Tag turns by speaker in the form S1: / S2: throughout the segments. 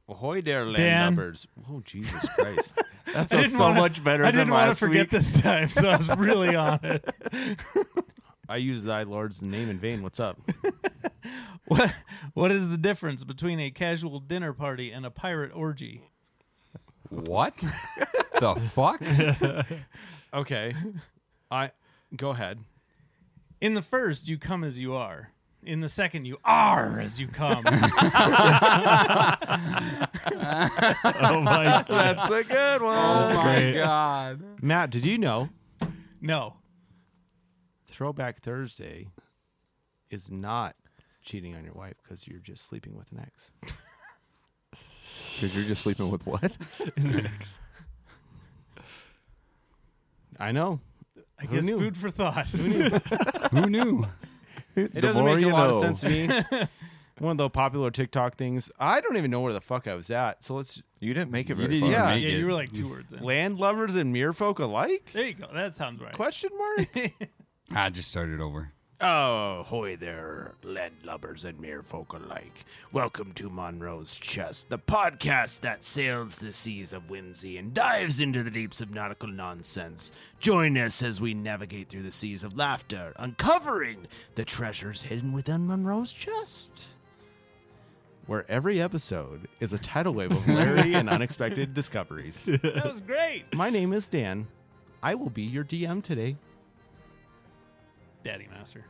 S1: Ahoy there,
S2: Dan.
S1: landlubbers. Oh, Jesus Christ.
S3: That's so much better
S2: I
S3: than
S2: didn't want to
S3: last
S2: forget
S3: week.
S2: this time, so I was really on it.
S1: I use thy Lord's name in vain. What's up?
S2: What is the difference between a casual dinner party and a pirate orgy?
S4: What? The fuck?
S1: Okay. Go ahead.
S2: In the first, you come as you are. In the second, you are as you come.
S3: Oh my God.
S4: That's a good one.
S3: That's
S4: Oh my
S3: great.
S4: God.
S1: Matt, did you know
S2: No.
S1: Throwback Thursday is not cheating on your wife because you're just sleeping with an ex?
S3: Because you're just sleeping with what?
S1: I know.
S2: I
S1: Who
S2: guess
S1: knew?
S2: food for thought.
S4: Who knew?
S1: It
S3: The
S1: doesn't
S3: more
S1: make a
S3: you
S1: lot of
S3: know.
S1: sense to me. One of the popular TikTok things. I don't even know where the fuck I was at. So let's
S3: You didn't make it
S4: You
S3: very
S4: didn't
S3: far.
S1: Yeah.
S4: make
S2: Yeah,
S4: it.
S2: you were like 2 words in.
S1: landlubbers and merefolk alike?
S2: There you go. That sounds right.
S1: Question mark?
S4: I just started over.
S1: Oh, hoy there, landlubbers and merefolk alike. Welcome to Monroe's Chest, the podcast that sails the seas of whimsy and dives into the deeps of nautical nonsense. Join us as we navigate through the seas of laughter, uncovering the treasures hidden within Monroe's Chest. Where every episode is a tidal wave of hilarity and unexpected discoveries.
S2: That was great.
S1: My name is Dan. I will be your DM today.
S2: Daddy Master.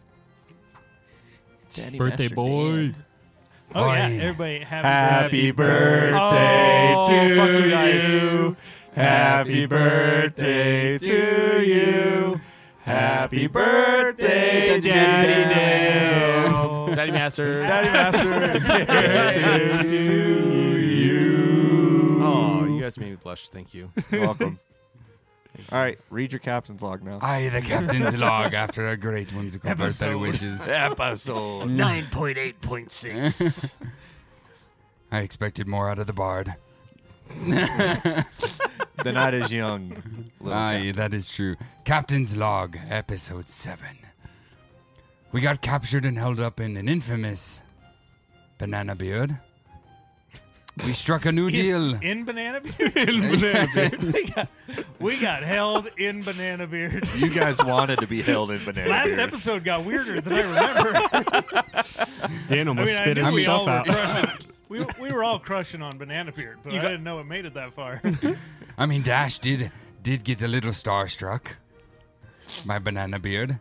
S3: Daddy
S5: Birthday
S3: Master
S5: boy.
S3: Dan.
S2: Oh,
S4: Oi.
S2: yeah. Everybody
S3: Happy birthday
S1: Oh,
S3: to
S1: fuck you guys.
S3: you. Happy birthday to you. Happy birthday, Daddy Dan.
S1: Daddy Master.
S3: Daddy Master to you.
S1: Oh, you guys made me blush. Thank you.
S3: You're welcome. All right, read your captain's log now.
S4: I, the captain's log, after a great whimsical birthday
S2: Episode.
S4: wishes.
S3: Episode.
S1: 9.8.6.
S4: I expected more out of the bard.
S3: The night is young. little
S4: Aye, that is true. Captain's Log, Episode 7. We got captured and held up in an infamous Banana Beard. We struck a new deal.
S2: In Banana Beard? In Banana Beard. we got held in Banana Beard.
S3: You guys wanted to be held in banana
S2: Last
S3: beard.
S2: episode got weirder than I remember.
S5: Dan almost
S2: I
S5: spit
S2: knew
S5: his
S2: we
S5: stuff
S2: all were
S5: out.
S2: crushing. We were all crushing on Banana Beard, but I didn't know it made it that far.
S4: I mean, Dash did get a little starstruck by Banana Beard.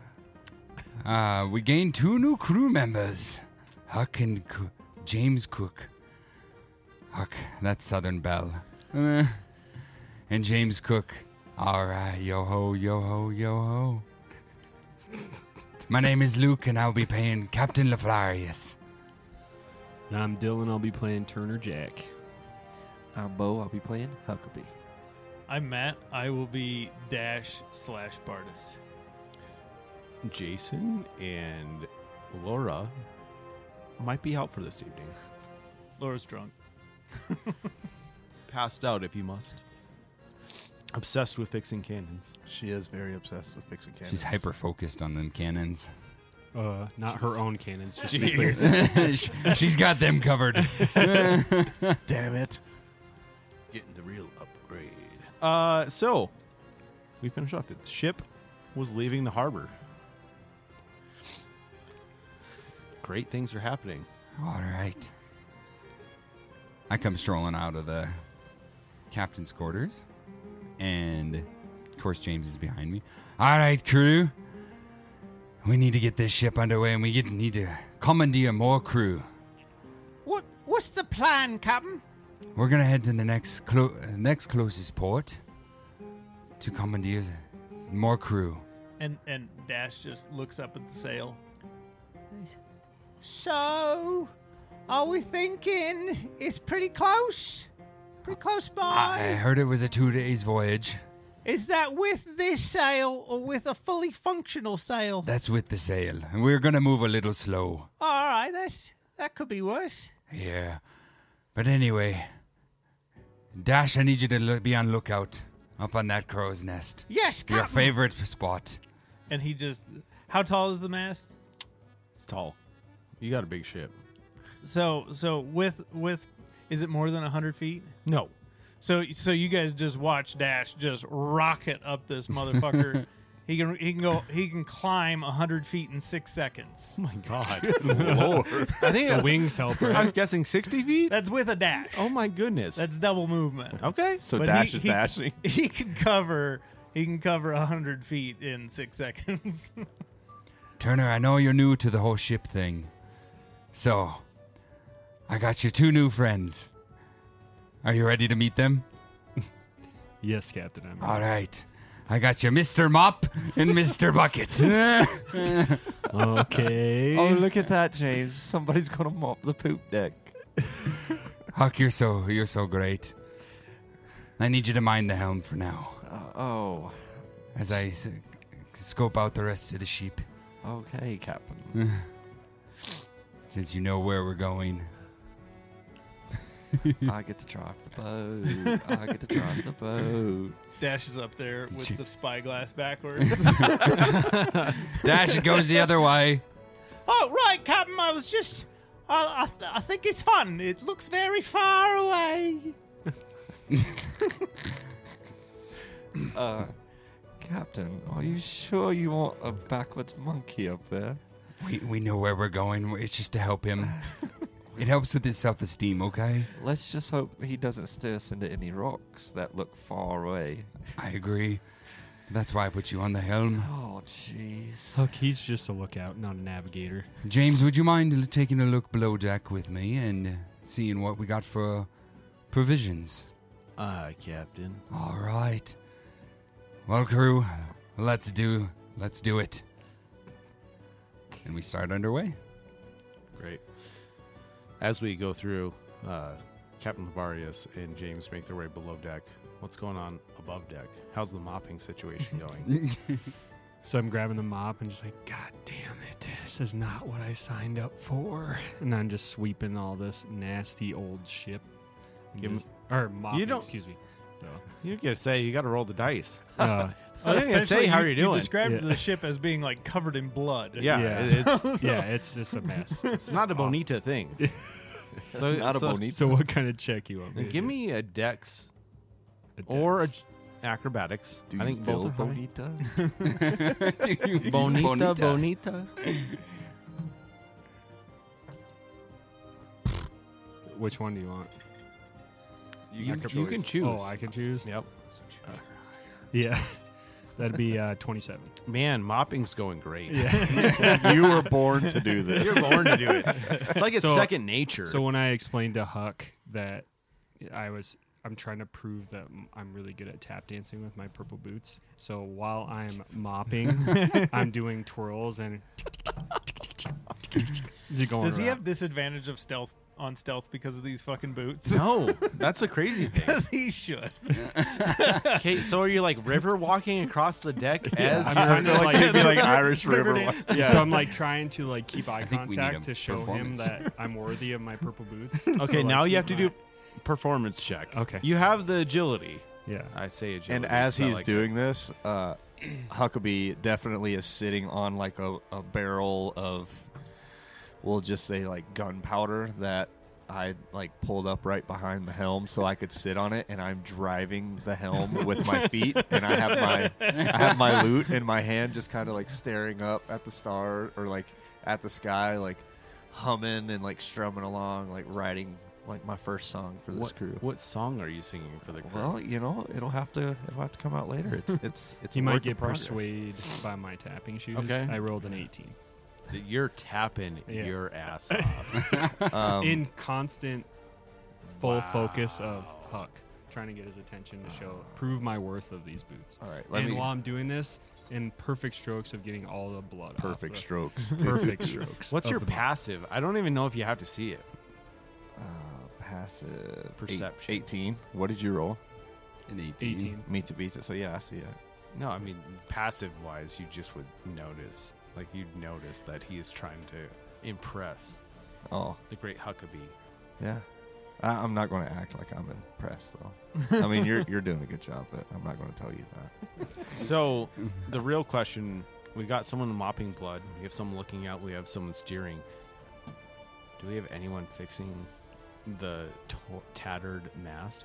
S4: We gained 2 new crew members, Huck and James Cook. Huck, that's Southern Belle. And James Cook. All right, yo ho, yo ho, yo ho. My name is Luke, and I'll be playing Captain Laflarius.
S5: And I'm Dylan. I'll be playing Turner Jack.
S3: I'm Bo. I'll be playing Huckabee.
S2: I'm Matt. I will be Dash/Bardis.
S1: Jason and Laura might be out for this evening.
S2: Laura's drunk.
S1: Passed out if you must. Obsessed with fixing cannons.
S3: She is very obsessed with fixing cannons.
S4: She's hyper focused on them cannons.
S5: Not her own cannons, just to be clear.
S4: She's got them covered.
S3: Damn it.
S1: Getting the real upgrade. So we finished off. The ship was leaving the harbor. Great things are happening.
S4: All right. I come strolling out of the captain's quarters, and of course James is behind me. All right, crew. We need to get this ship underway, and we need to commandeer more crew.
S2: What's the plan, Captain?
S4: We're gonna head to the next closest port to commandeer more crew.
S2: And Dash just looks up at the sail. So, are we thinking it's pretty close? Pretty close by?
S4: I heard it was a 2 days voyage.
S2: Is that with this sail or with a fully functional sail?
S4: That's with the sail, and we're gonna move a little slow.
S2: All right, that could be worse.
S4: Yeah. But anyway, Dash, I need you to be on lookout up on that crow's nest.
S2: Yes,
S4: Your
S2: Captain.
S4: favorite spot.
S2: And he just, how tall is the mast?
S1: It's tall. You got a big ship.
S2: So with
S6: Is it more than 100 feet?
S1: No.
S6: So you guys just watch Dash just rocket up this motherfucker. He can climb 100 feet in 6 seconds.
S1: Oh my god.
S5: Lord.
S1: I think
S5: The wings help,
S1: I
S5: right?
S1: was guessing 60 feet.
S6: That's with a dash.
S1: Oh my goodness.
S6: That's double movement.
S1: okay.
S3: So
S6: But
S3: Dash
S6: he-
S3: is
S6: he-
S3: dashing.
S6: He can cover 100 feet in 6 seconds.
S4: Turner, I know you're new to the whole ship thing. So, I got you 2 new friends. Are you ready to meet them?
S5: Yes, Captain. I'm
S4: All right. I got you Mr. Mop and Mr. Bucket.
S5: okay.
S3: Oh, look at that, James. Somebody's gonna mop the poop deck.
S4: Huck, you're so great. I need you to mind the helm for now,
S3: Oh,
S4: as I scope out the rest of the sheep.
S3: okay, Captain.
S4: Since you know where we're going.
S3: I get to drive the boat. I get to drive the boat.
S6: Dash is up there with the spyglass backwards.
S4: Dash, it goes the other way.
S2: Oh, right, Captain. I was just. I think it's fun. It looks very far away.
S3: Captain, are you sure you want a backwards monkey up there?
S4: We know where we're going. It's just to help him. It helps with his self-esteem, okay?
S3: Let's just hope he doesn't steer us into any rocks that look far away.
S4: I agree. That's why I put you on the helm.
S3: Oh, jeez.
S5: Look, he's just a lookout, not a navigator.
S4: James, would you mind taking a look below deck with me and seeing what we got for provisions?
S1: Captain.
S4: All right. Well, crew, let's do it. And we start underway.
S1: Great. As we go through, Captain Lavarius and James make their way below deck. What's going on above deck? How's the mopping situation going?
S5: So I'm grabbing the mop and just like, God damn it, this is not what I signed up for. And I'm just sweeping all this nasty old ship.
S1: Give 'em-
S5: Just- or mopping,
S1: don't-
S5: excuse me.
S1: You gotta say, you gotta roll the dice.
S5: Uh,
S1: I was gonna say, how are you
S6: You
S1: doing?
S6: described
S5: Yeah.
S6: the ship as being like covered in blood.
S1: Yeah,
S5: Yeah.
S1: it's
S5: yeah, it's just a mess.
S1: it's not a bonita thing. So,
S3: Not a bonita.
S5: So what kind of check you want me to
S1: Give
S5: do?
S1: me a dex
S5: A
S1: or
S5: dex.
S1: acrobatics.
S3: Do
S1: I
S3: you
S1: think both
S3: feel
S1: are high.
S3: bonita?
S4: Do you-
S1: Bonita.
S5: Which one do you want?
S1: You can choose.
S5: Oh, I can choose?
S1: Yep.
S5: Yeah. That'd be 27.
S1: Man, mopping's going great.
S5: Yeah.
S3: You were born to do this.
S1: You're born to do it. It's like it's
S5: So-
S1: second nature.
S5: So when I explained to Huck that I'm trying to prove that I'm really good at tap dancing with my purple boots. So while I'm mopping, I'm doing twirls and going
S6: Does he
S5: around.
S6: have disadvantage of stealth because of these fucking boots?
S1: no, that's a crazy thing.
S6: Because he should.
S1: Okay, so are you like river walking across the deck as
S5: I'm
S1: you're
S5: trying to like,
S3: It'd be like Irish
S6: River
S3: River.
S6: dance.
S3: Yeah.
S5: So I'm like trying to like keep eye
S4: think we need
S5: contact
S4: a
S5: to show him
S4: performance.
S5: that I'm worthy of my purple boots.
S1: Okay,
S5: So,
S1: now
S5: like,
S1: you have to
S5: keep
S1: do performance check.
S5: Okay.
S1: You have the agility.
S5: Yeah.
S1: I say agility.
S3: And as
S1: so I
S3: he's
S1: like
S3: doing this, Huckabee definitely is sitting on like a barrel of, we'll just say like gunpowder that I like pulled up right behind the helm so I could sit on it, and I'm driving the helm with my feet, and I have my lute in my hand, just kind of like staring up at the star or like at the sky, like humming and like strumming along, like writing like my first song for this crew.
S1: What song are you singing for the crew?
S3: Well, you know, it'll have to come out later. It's
S5: He
S3: a
S5: might
S3: work in
S5: get
S3: progress.
S5: persuaded by my tapping shoes.
S1: Okay.
S5: I rolled an 18.
S1: You're tapping
S5: Yeah.
S1: your ass off.
S5: In constant full focus of Huck, trying to get his attention to prove my worth of these boots.
S3: All right,
S5: And while I'm doing this, in perfect strokes of getting all the blood
S3: perfect
S5: off the-
S3: strokes.
S5: Perfect strokes.
S1: What's
S5: of
S1: your
S5: the mop.
S1: passive? I don't even know if you have to see it.
S3: Passive
S1: Perception.
S3: 18. What did you roll?
S4: An 18.
S5: 18.
S3: Me to beat it. So yeah, I see it.
S1: No, I mean passive wise, you just would notice. Like you'd notice that he is trying to impress
S3: Oh
S1: the great Huckabee.
S3: yeah. I'm not going to act like I'm impressed though. I mean, you're doing a good job, but I'm not going to tell you that.
S1: So the real question: we got someone mopping blood. We have someone looking out. We have someone steering. Do we have anyone fixing
S7: the tattered mast.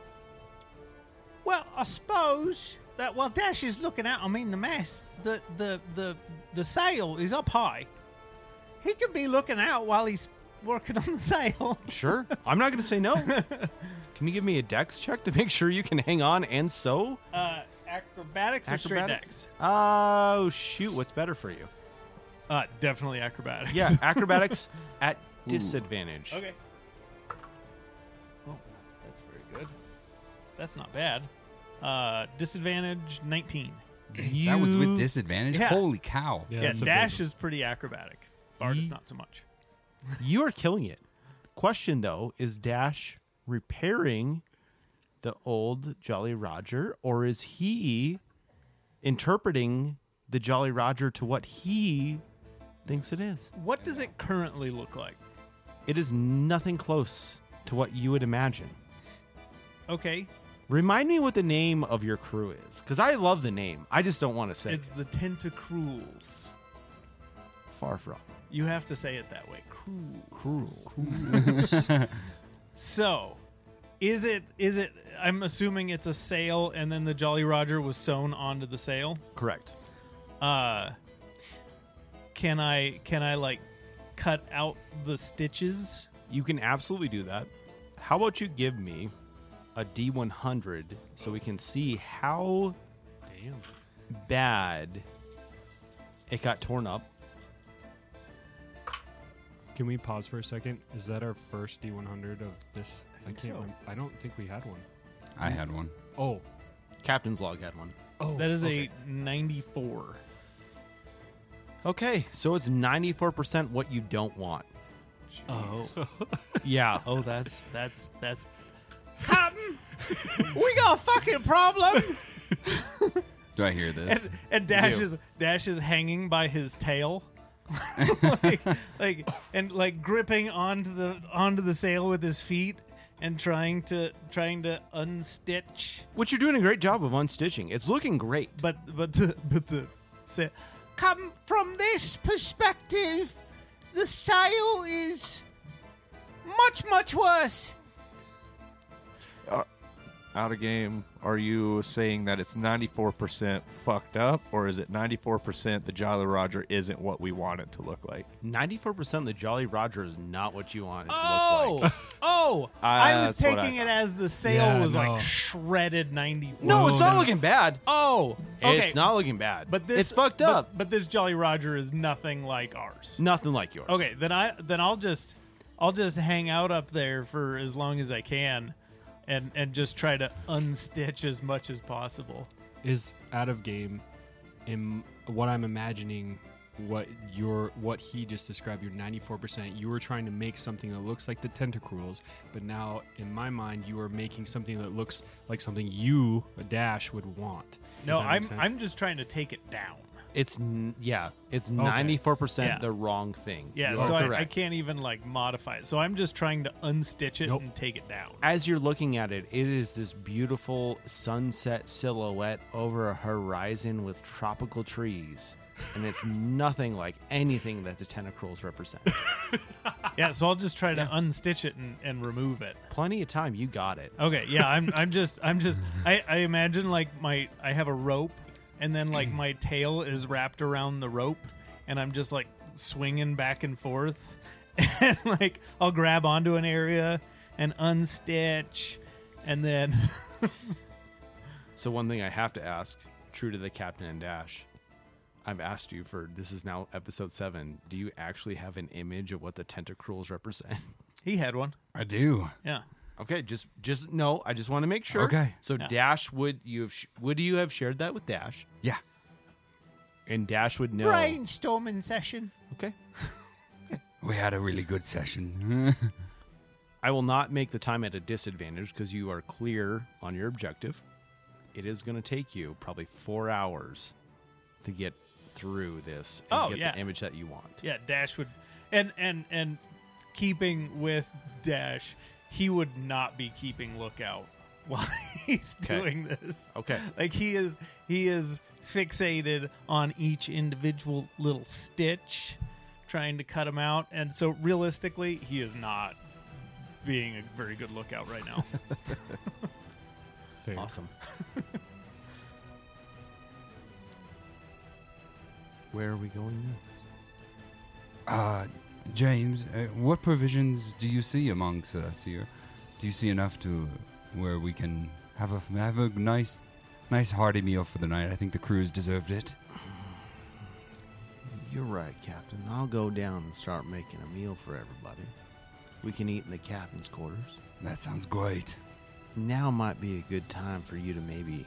S6: Well, I suppose that while Dash is looking out, I mean the mast, the sail is up high. He could be looking out while he's working on the sail.
S7: Sure. I'm not going to say no. Can you give me a dex check to make sure you can hang on and sew?
S6: Acrobatics or straight dex?
S7: Oh, shoot. What's better for you?
S6: Definitely acrobatics.
S7: Yeah, acrobatics at disadvantage.
S6: Okay. Oh, that's very good. That's not bad. Disadvantage 19.
S4: That was with disadvantage?
S6: Yeah.
S4: Holy cow.
S6: Yeah,
S5: that's a
S6: Dash
S5: big
S6: is pretty acrobatic. Bard is not so much.
S7: You are killing it. Question, though, is Dash repairing the old Jolly Roger, or is he interpreting the Jolly Roger to what he thinks it is?
S6: What does it currently look like?
S7: It is nothing close to what you would imagine.
S6: Okay,
S7: Remind me what the name of your crew is, because I love the name. I just don't want to say
S6: it's the Tentacruels.
S7: far from.
S6: You have to say it that way. Cruel.
S7: Cruel.
S6: So, is it? I'm assuming it's a sail, and then the Jolly Roger was sewn onto the sail.
S7: Correct.
S6: Can I like cut out the stitches?
S7: You can absolutely do that. How about you give me a D100 so we can see how bad it got torn up?
S5: Can we pause for a second? Is that our first D100 of this? I can't
S6: so.
S5: remember. I don't think we had one.
S4: I had one.
S5: Oh.
S7: Captain's log had one.
S5: Oh.
S6: That is
S5: okay.
S6: a 94.
S7: Okay, so it's 94% what you don't want.
S6: Oh,
S7: Yeah.
S6: oh, that's. Captain, we got a fucking problem.
S4: Do I hear this?
S6: And Dash is hanging by his tail, like gripping onto the sail with his feet and trying to unstitch.
S7: Which you're doing a great job of unstitching. It's looking great.
S6: But the sail. Come from this perspective, the sail is much worse.
S3: Out of game, are you saying that it's 94% fucked up, or is it 94% the Jolly Roger isn't what we want it to look like?
S7: 94% of the Jolly Roger is not what you want it to look
S6: Oh,
S7: like.
S6: I was
S3: That's what
S6: taking
S3: I
S6: it as the sail
S5: Yeah,
S6: was
S5: no.
S6: like shredded 94.
S7: No, it's not looking bad.
S6: Oh, okay.
S7: It's not looking bad.
S6: But this
S7: it's fucked up.
S6: But this Jolly Roger is nothing like ours.
S7: Nothing like yours.
S6: Okay, then I'll just hang out up there for as long as I can, and just try to unstitch as much as possible.
S5: Is out of game in what I'm imagining what he just described, your 94%, you were trying to make something that looks like the Tentacruels, but now in my mind you are making something that looks like something you, a Dash, would want.
S6: No,
S5: Does that make sense?
S6: I'm just trying to take it down.
S7: It's 94%
S6: Yeah.
S7: the wrong thing.
S6: Yeah,
S7: You
S6: so
S7: are
S6: I
S7: correct.
S6: can't even like modify it. So I'm just trying to unstitch it
S5: Nope.
S6: and take it down.
S7: As you're looking at it, it is this beautiful sunset silhouette over a horizon with tropical trees. And it's nothing like anything that the Tentacruels represent.
S6: Yeah, so I'll just try to unstitch it and remove it.
S7: Plenty of time, you got it.
S6: Okay, yeah, I imagine like I have a rope, and then like my tail is wrapped around the rope, and I'm just like swinging back and forth, and like I'll grab onto an area and unstitch, and then
S7: So one thing I have to ask, true to the Captain and Dash, I've asked you for, this is now episode 7, do you actually have an image of what the Tentacruels represent?
S6: he had one.
S4: I do.
S6: Yeah.
S7: Okay, just no, I just want to make sure.
S4: Okay.
S7: So
S6: Yeah.
S7: Dash, would you have shared that with Dash?
S4: Yeah.
S7: And Dash would know.
S6: Brainstorming session.
S7: Okay.
S4: We had a really good session.
S7: I will not make the time at a disadvantage because you are clear on your objective. It is going to take you probably 4 hours to get through this and
S6: Oh,
S7: get
S6: yeah.
S7: the image that you want.
S6: Yeah, Dash would, and keeping with Dash, he would not be keeping lookout while he's
S7: Okay.
S6: doing this.
S7: Okay.
S6: Like he is fixated on each individual little stitch, trying to cut him out, and so realistically, he is not being a very good lookout right now.
S5: Fair.
S7: Awesome. Where are we going next?
S4: James, what provisions do you see amongst us here? Do you see enough to where we can have a nice hearty meal for the night? I think the crew's deserved it.
S7: You're right, Captain. I'll go down and start making a meal for everybody. We can eat in the captain's quarters.
S4: That sounds great.
S7: Now might be a good time for you to maybe,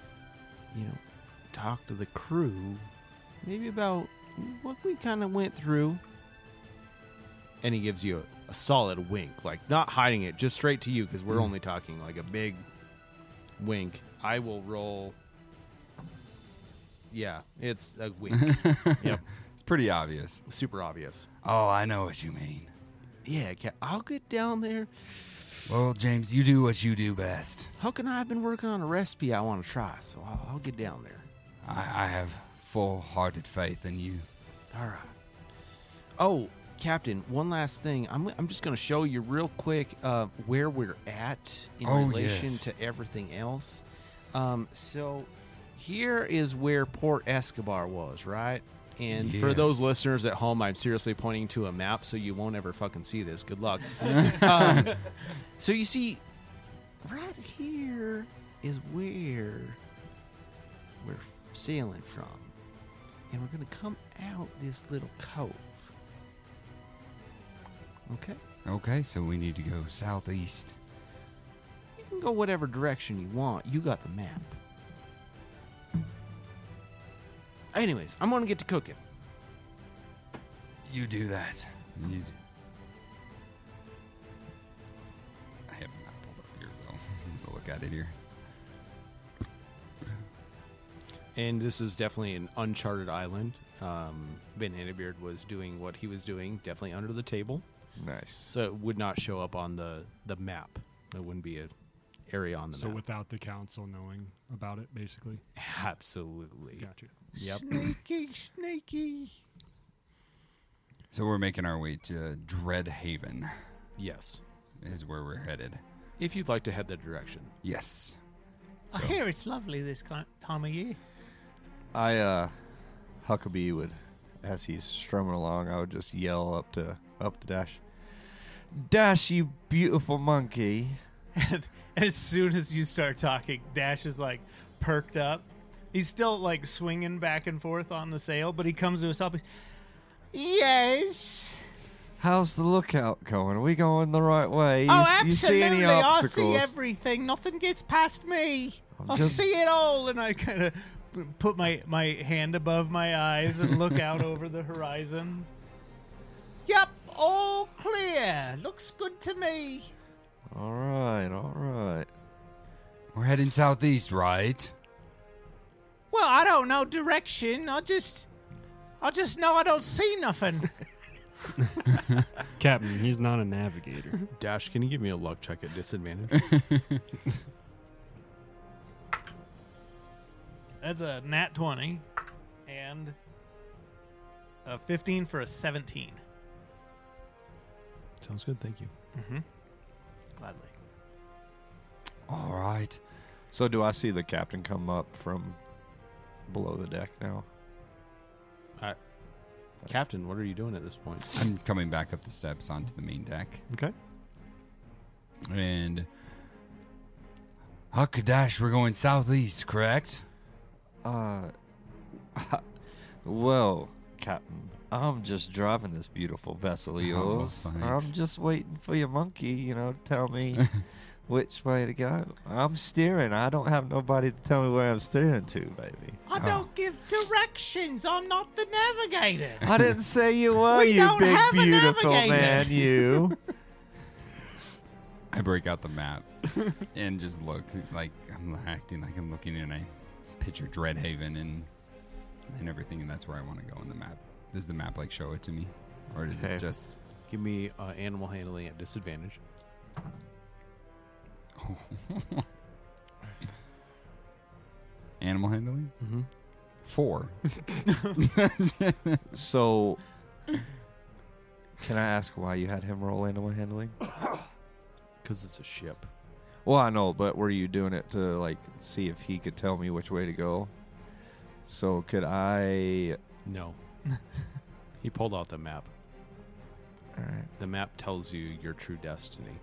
S7: talk to the crew, maybe about what we kind of went through. And he gives you a solid wink, like not hiding it, just straight to you, because we're only talking like a big wink. I will roll. Yeah, it's a wink. Yep,
S4: It's pretty obvious.
S7: super obvious.
S4: Oh, I know what you mean.
S7: Yeah, I'll get down there.
S4: Well, James, you do what you do best.
S7: Huck and I have been working on a recipe I want to try, so I'll get down there.
S4: I have full-hearted faith in you.
S7: All right. Oh, Captain, one last thing. I'm just going to show you real quick where we're at in relation
S4: yes.
S7: to everything else. So here is where Port Escobar was, right? And for those
S4: Yes.
S7: listeners at home, I'm seriously pointing to a map, so you won't ever fucking see this. Good luck. So you see, right here is where we're sailing from. And we're going to come out this little cove. Okay?
S4: Okay, so we need to go southeast.
S7: You can go whatever direction you want. You got the map. Anyways, I'm going to get to cooking.
S4: You do that. I have not pulled up here, though. We'll look at it here.
S7: And this is definitely an uncharted island. Ben Hannabeard was doing what he was doing, definitely under the table.
S3: Nice.
S7: So it would not show up on the map. It wouldn't be an area on the
S5: So
S7: map.
S5: without the council knowing about it, basically.
S7: Absolutely.
S5: Gotcha.
S7: Yep.
S6: Sneaky, sneaky.
S4: So we're making our way to Dreadhaven,
S7: Yes.
S4: is where we're headed.
S7: If you'd like to head that direction.
S4: Yes.
S6: I hear it's lovely this time of year.
S3: Huckabee would, as he's strumming along, I would just yell up to Dash. Dash, you beautiful monkey.
S6: And as soon as you start talking, Dash is like perked up. He's still like swinging back and forth on the sail, but he comes to himself. Yes.
S3: How's the lookout going? Are we going the right way?
S6: Oh,
S3: You see any
S6: absolutely. I
S3: obstacles?
S6: see everything. Nothing gets past me. I'll
S3: just-
S6: see it all. And I kind of put my hand above my eyes and look out over the horizon. Yep, all clear. Looks good to me.
S3: All right, all right.
S4: We're heading southeast, right?
S6: Well, I don't know direction. I just know I don't see nothing.
S5: Captain, he's not a navigator.
S7: Dash, can you give me a luck check at disadvantage?
S6: That's a nat 20 and a 15 for a 17.
S7: Sounds good, thank you.
S6: Gladly.
S4: All right.
S3: So do I see the captain come up from below the deck now?
S7: Captain, what are you doing at this point?
S4: I'm coming back up the steps onto the main deck.
S7: Okay.
S4: And Huckadash, we're going southeast, correct?
S3: Well, Captain, I'm just driving this beautiful vessel of yours.
S4: thanks.
S3: I'm just waiting for your monkey, to tell me which way to go. I'm steering. I don't have nobody to tell me where I'm steering to, baby.
S6: I don't give directions. I'm not the navigator.
S3: I didn't say you were,
S6: We
S3: you
S6: don't
S3: big
S6: have a
S3: beautiful
S6: navigator.
S3: man, you.
S4: I break out the map and just look like I'm acting like I'm looking in a picture Dreadhaven and everything, and that's where I want to go on the map. Does the map show it to me, or does
S3: Okay.
S4: it just?
S7: Give me animal handling at disadvantage.
S4: Animal handling?
S7: Mm-hmm.
S4: 4.
S3: So, can I ask why you had him roll animal handling?
S7: Because it's a ship.
S3: Well, I know, but were you doing it to like see if he could tell me which way to go? So could I?
S7: No. He pulled out the map.
S3: All right.
S7: The map tells you your true destiny.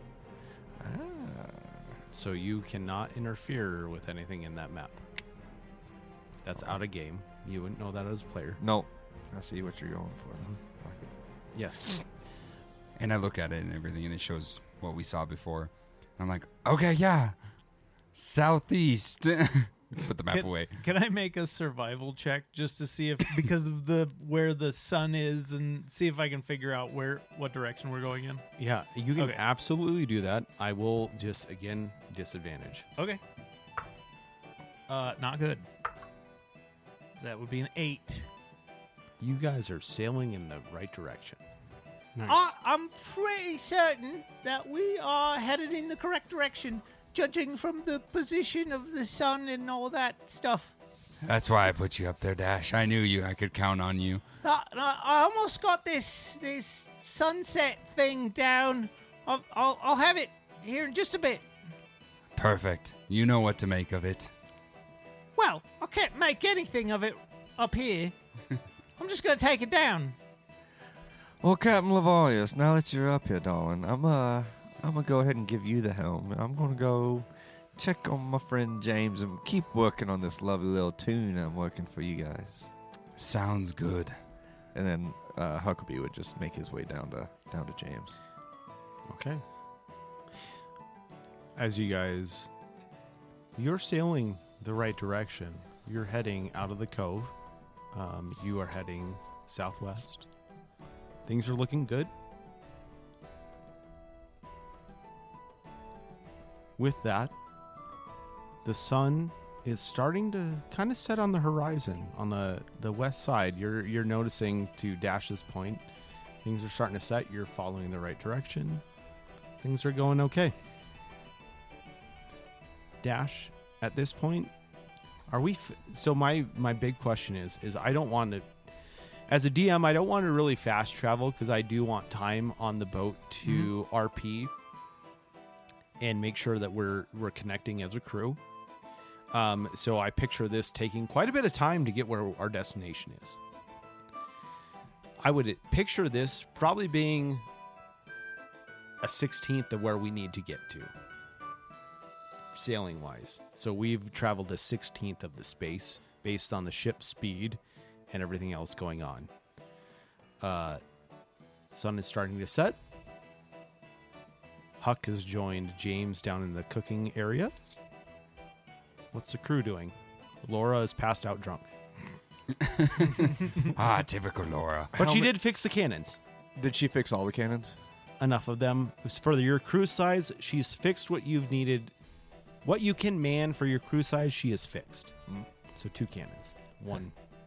S7: So you cannot interfere with anything in that map. That's out of game. You wouldn't know that as a player.
S3: No. I see what you're going for. Then.
S7: Yes.
S4: And I look at it and everything, and it shows what we saw before. I'm like, okay, yeah, southeast. Put the map away.
S6: Can I make a survival check just to see if, because of where the sun is, and see if I can figure out what direction we're going in?
S7: Yeah, you can
S6: Okay.
S7: absolutely do that. I will just, again, disadvantage.
S6: Okay. Not good. That would be an 8.
S7: You guys are sailing in the right direction.
S5: Nice.
S2: I'm pretty certain that we are headed in the correct direction, judging from the position of the sun and all that stuff.
S4: That's why I put you up there, Dash. I knew I could count on you.
S2: I almost got this sunset thing down. I'll have it here in just a bit.
S4: Perfect. You know what to make of it.
S2: Well, I can't make anything of it up here. I'm just gonna take it down.
S3: Well, Captain Lavalius, now that you're up here, darling, I'm gonna go ahead and give you the helm. I'm gonna go check on my friend James and keep working on this lovely little tune I'm working for you guys.
S4: Sounds good.
S3: And then Huckabee would just make his way down to James.
S7: Okay. As you're sailing the right direction. You're heading out of the cove. You are heading southwest. Things are looking good. With that, the sun is starting to kind of set on the horizon on the west side. You're noticing, to Dash's point, things are starting to set. You're following the right direction. Things are going okay. Dash, at this point, are we so my big question is I don't want to, as a DM, I don't want to really fast travel because I do want time on the boat to RP and make sure that we're connecting as a crew. So I picture this taking quite a bit of time to get where our destination is. I would picture this probably being a 16th of where we need to get to, sailing wise. So we've traveled a 16th of the space based on the ship's speed and everything else going on. Sun is starting to set. Huck has joined James down in the cooking area. What's the crew doing? Laura is passed out drunk.
S4: Typical Laura.
S7: But she did fix the cannons.
S3: Did she fix all the cannons?
S7: Enough of them. For your crew size, she's fixed what you've needed. What you can man for your crew size, she has fixed. So 2 cannons. 1.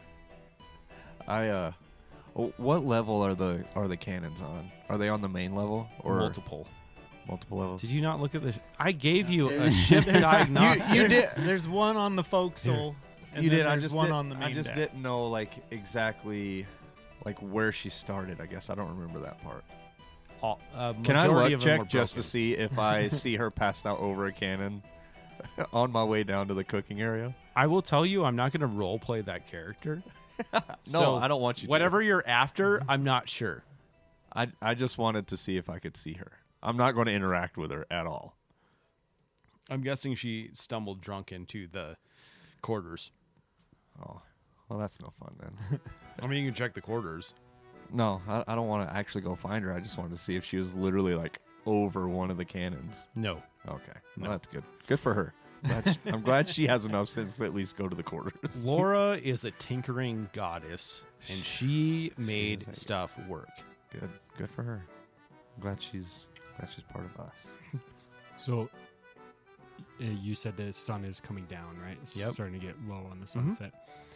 S3: What level are the cannons on? Are they on the main level or
S7: Multiple
S3: levels?
S7: Did you not look at the? I gave you a ship diagnostic.
S3: You did.
S6: There's one on the forecastle. And
S3: You
S6: then
S3: did. I
S6: There's
S3: just
S6: one
S3: did,
S6: on the main
S3: I just
S6: deck.
S3: didn't know exactly where she started. I guess I don't remember that part. Can I luck check just to see if I see her passed out over a cannon on my way down to the cooking area?
S7: I will tell you, I'm not going to role play that character.
S3: No, I don't want you to.
S7: Whatever you're after, I'm not sure.
S3: I just wanted to see if I could see her. I'm not going to interact with her at all.
S7: I'm guessing she stumbled drunk into the quarters.
S3: Oh, well, that's no fun then.
S7: I mean, you can check the quarters.
S3: No, I don't want to actually go find her. I just wanted to see if she was literally over one of the cannons.
S7: No.
S3: Okay, well, that's good. Good for her. I'm glad she has enough sense to at least go to the quarters.
S7: Laura is a tinkering goddess, and she made stuff work.
S3: Good for her. I'm glad she's part of us.
S5: So you said the sun is coming down, right? It's
S7: Yep.
S5: starting to get low on the sunset.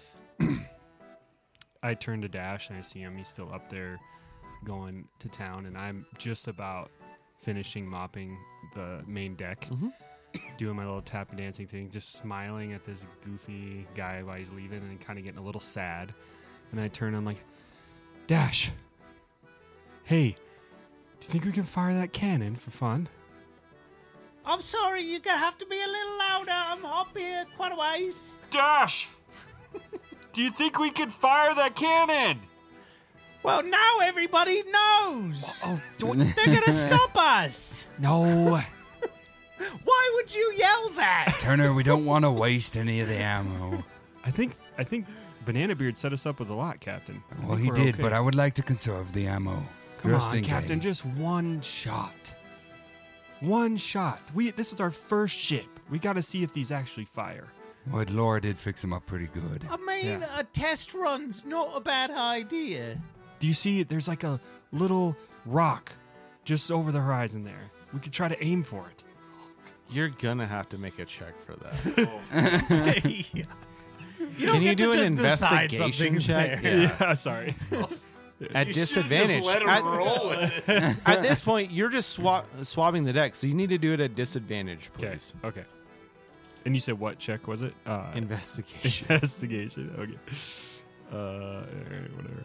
S5: I turn to Dash and I see him. He's still up there going to town, and I'm just about finishing mopping the main deck, doing my little tap dancing thing, just smiling at this goofy guy while he's leaving and kind of getting a little sad. And I turn, I'm like, Dash, hey, do you think we can fire that cannon for fun?
S2: I'm sorry, you're gonna have to be a little louder. I'm up here quite a ways.
S1: Dash! Do you think we could fire that cannon?
S2: Well, now everybody knows.
S5: Oh,
S2: They're gonna stop us.
S5: no.
S2: Why would you yell that?
S4: Turner, we don't want to waste any of the ammo.
S5: I think Banana Beard set us up with a lot, Captain. I
S4: Well,
S5: think
S4: he
S5: we're
S4: did,
S5: okay.
S4: but I would like to conserve the ammo.
S5: Come
S4: just
S5: on,
S4: in
S5: Captain,
S4: case.
S5: just one shot. One shot. This is our first ship. We got to see if these actually fire.
S4: Well, Laura did fix him up pretty good.
S2: I mean,
S5: Yeah.
S2: a test run's not a bad idea.
S5: Do you see? There's like a little rock just over the horizon there. We could try to aim for it.
S7: You're gonna have to make a check for that.
S2: You
S7: Can you
S2: get
S7: do
S2: to
S7: an
S2: just decide
S7: investigation
S2: something's
S7: check?
S2: there.
S7: Yeah.
S5: Sorry.
S7: At disadvantage. At this point, you're just swabbing the deck, so you need to do it at disadvantage,
S5: Okay.
S7: please.
S5: Okay. And you said what check was it?
S7: Investigation.
S5: Investigation. Okay. Whatever.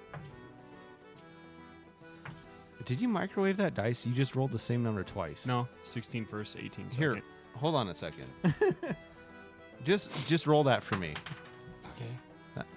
S7: Did you microwave that dice? You just rolled the same number twice.
S5: No, 16 first, 18 second.
S7: Here, hold on a second. just roll that for me.
S5: Okay.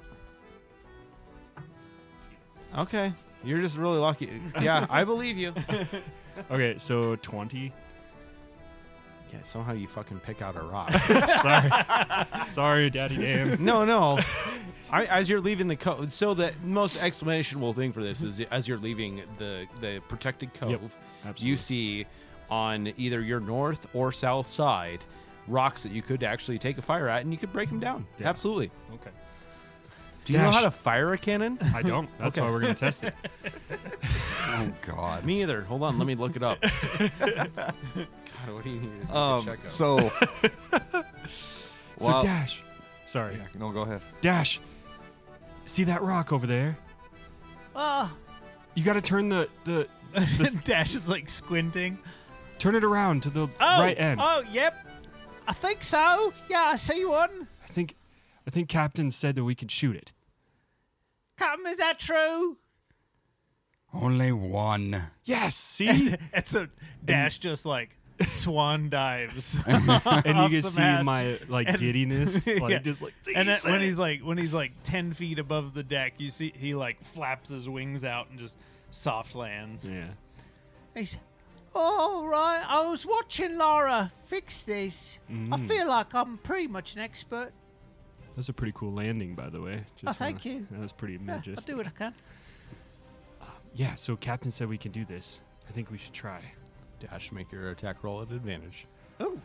S7: Okay. You're just really lucky. Yeah, I believe you.
S5: Okay, so 20.
S7: Yeah, somehow you fucking pick out a rock.
S5: Sorry, Daddy Dan.
S7: No. As you're leaving the cove, so the most explanational thing for this is as you're leaving the protected cove,
S5: absolutely.
S7: you see on either your north or south side rocks that you could actually take a fire at, and you could break them down.
S5: Yeah.
S7: Absolutely.
S5: Okay.
S7: Do you know
S5: Dash.
S7: how to fire a cannon?
S5: I don't. That's
S7: Okay.
S5: why we're going to test it.
S4: Oh, God.
S7: Me either. Hold on, let me look it up. God, what do you need to do to check out?
S3: So,
S5: So,
S3: Well-
S5: Dash. Sorry.
S3: yeah, no, go ahead.
S5: Dash. See that rock over there?
S2: Oh,
S5: You got to turn the
S6: Dash is like squinting.
S5: turn it around to the
S2: oh,
S5: right end.
S2: oh, yep. I think so. Yeah, I see one.
S5: I think Captain said that we could shoot it.
S2: Captain, is that true?
S4: Only one.
S5: Yes. See?
S6: And so Dash just like swan dives.
S5: And you
S6: off
S5: can
S6: the
S5: see
S6: mast.
S5: my like
S6: And-
S5: giddiness, like
S6: Yeah.
S5: just like.
S6: And then when he's like 10 feet above the deck, you see he like flaps his wings out and just soft lands.
S5: Yeah.
S2: He's, all right. I was watching Laura fix this. I feel like I'm pretty much an expert.
S5: That's a pretty cool landing, by the way. Just
S2: thank you.
S5: That was pretty
S2: Yeah, I'll
S5: majestic.
S2: do what I can.
S5: Yeah, so Captain said we can do this. I think we should try.
S7: Dash, make your attack roll at advantage.
S2: Oh,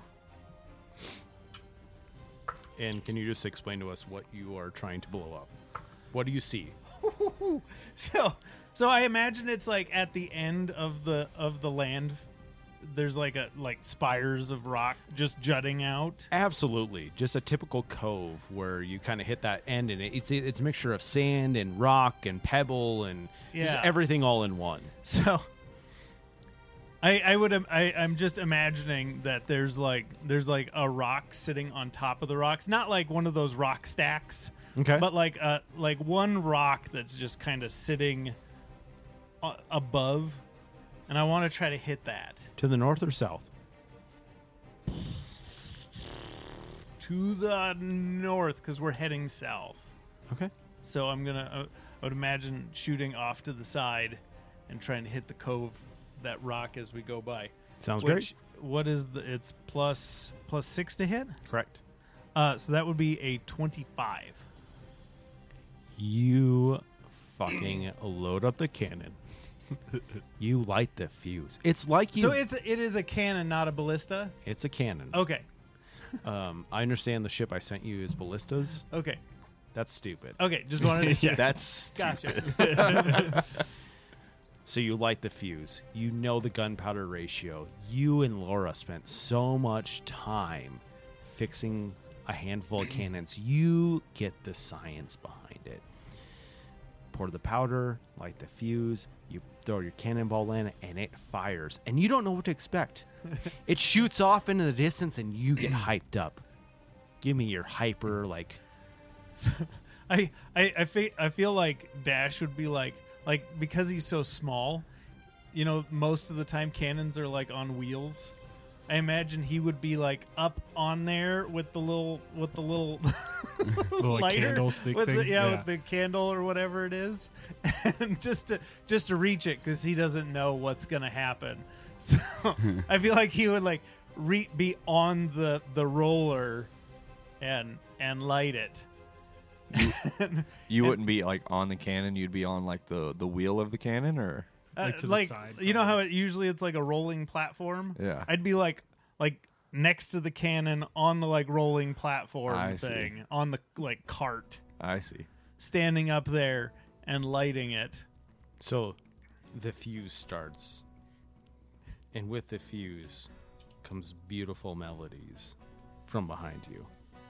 S7: And can you just explain to us what you are trying to blow up? What do you see?
S6: So I imagine it's like at the end of the land. There's like spires of rock just jutting out.
S7: Absolutely, just a typical cove where you kind of hit that end, and it's a mixture of sand and rock and pebble and just
S6: Yeah.
S7: everything all in one.
S6: So I'm just imagining that there's like a rock sitting on top of the rocks, not like one of those rock stacks,
S7: Okay,
S6: but like one rock that's just kind of sitting above, and I want to try to hit that
S7: to the north or south?
S6: to the north because we're heading south.
S7: Okay,
S6: So I'm gonna I would imagine shooting off to the side and trying to hit the cove, that rock as we go by.
S7: sounds
S6: Which, what is it's plus 6 to hit?
S7: great. Correct.
S6: So that would be a 25.
S7: You fucking load up the cannon. You light the fuse. It's like you.
S6: So it is a cannon, not a ballista.
S7: it's a cannon.
S6: Okay.
S7: I understand the ship I sent you is ballistas.
S6: Okay.
S7: That's stupid.
S6: Okay. Just wanted to check.
S3: That's
S6: Gotcha.
S7: So you light the fuse. You know the gunpowder ratio. You and Laura spent so much time fixing a handful of cannons. You get the science behind it. Pour the powder, light the fuse, you throw your cannonball in, and it fires. And you don't know what to expect. It shoots off into the distance, and you get hyped up. Give me your hyper, like...
S6: I feel like Dash would be like because he's so small, you know, most of the time cannons are like on wheels. I imagine he would be like up on there with the little
S5: Little
S6: lighter,
S5: candlestick
S6: with
S5: thing.
S6: with the candle or whatever it is, and just to reach it because he doesn't know what's gonna happen. So I feel like he would like be on the roller and light it.
S3: You wouldn't be like on the cannon. You'd be on like the wheel of the cannon, or
S5: Like to the side,
S6: you know how it's like a rolling platform.
S3: Yeah.
S6: I'd be like next to the cannon on the like rolling platform
S3: I see.
S6: thing on the like cart,
S3: I see.
S6: standing up there and lighting it.
S7: So the fuse starts, and with the fuse comes beautiful melodies from behind you.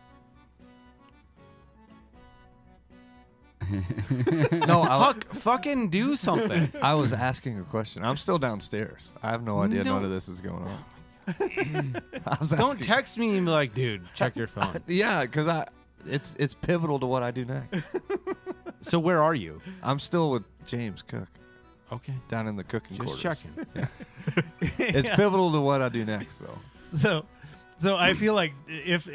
S3: No,
S7: Fucking do something.
S3: I was asking a question. I'm still downstairs. I have no idea
S7: No.
S3: none of this is going on. I was
S7: Don't
S3: asking-
S7: text me and be like, dude, check your phone.
S3: Yeah, because it's pivotal to what I do next.
S7: So where are you?
S3: I'm still with James Cook
S7: Okay.
S3: down in the cooking
S7: Just
S3: quarters.
S7: checking.
S3: It's
S6: Yeah.
S3: pivotal to what I do next, though.
S6: So I feel like if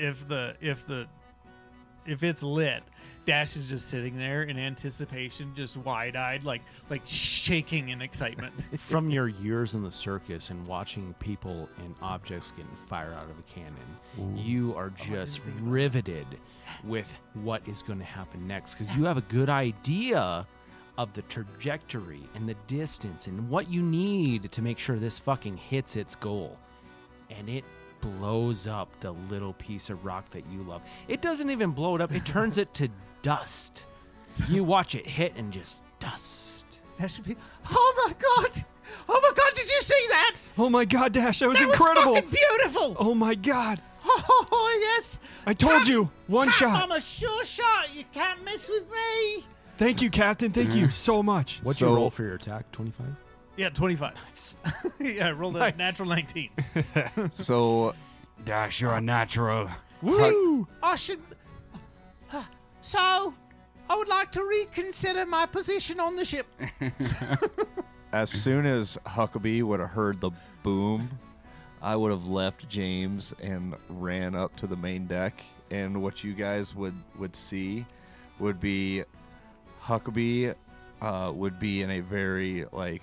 S6: it's lit, Dash is just sitting there in anticipation, just wide-eyed, like shaking in excitement.
S7: From your years in the circus and watching people and objects getting fired out of a cannon, you are just riveted with what is going to happen next because you have a good idea of the trajectory and the distance and what you need to make sure this fucking hits its goal. And it blows up the little piece of rock that you love. It doesn't even blow it up. It turns it to dust. You watch it hit and just dust.
S2: That should be. Oh my god! Oh my god! Did you see that?
S5: Oh my God, Dash, that was
S2: That
S5: incredible.
S2: was fucking beautiful.
S5: Oh my God.
S2: Oh yes.
S5: I told you, one shot.
S2: I'm a sure shot. You can't mess with me.
S5: Thank you, Captain. Thank you so much.
S7: What's
S3: So-
S7: your roll for your attack? 25?
S6: Yeah, 25. Nice. Yeah, I rolled a
S7: Nice.
S6: natural 19.
S3: So
S4: Dash, you're a natural.
S6: Woo!
S2: I should. So, I would like to reconsider my position on the ship.
S3: as soon as Huckabee would have heard the boom, I would have left James and ran up to the main deck. And what you guys would see would be Huckabee would be in a very like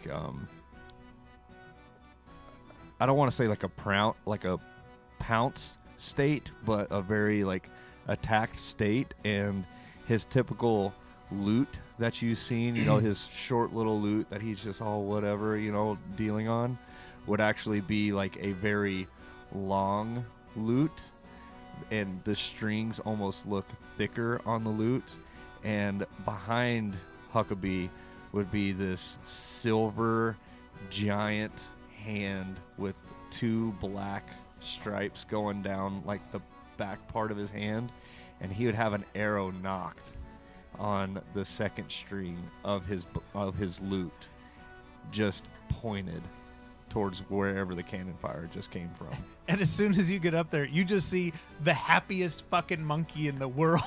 S3: I don't want to say like a pounce state, but a very like attacked state, and his typical loot that you've seen, his short little loot that he's just all whatever, dealing on, would actually be like a very long loot, and the strings almost look thicker on the loot, and behind Huckabee would be this silver giant hand with two black stripes going down like the back part of his hand, and he would have an arrow knocked on the second string of his loot, just pointed towards wherever the cannon fire just came from.
S6: And as soon as you get up there, you just see the happiest fucking monkey in the world.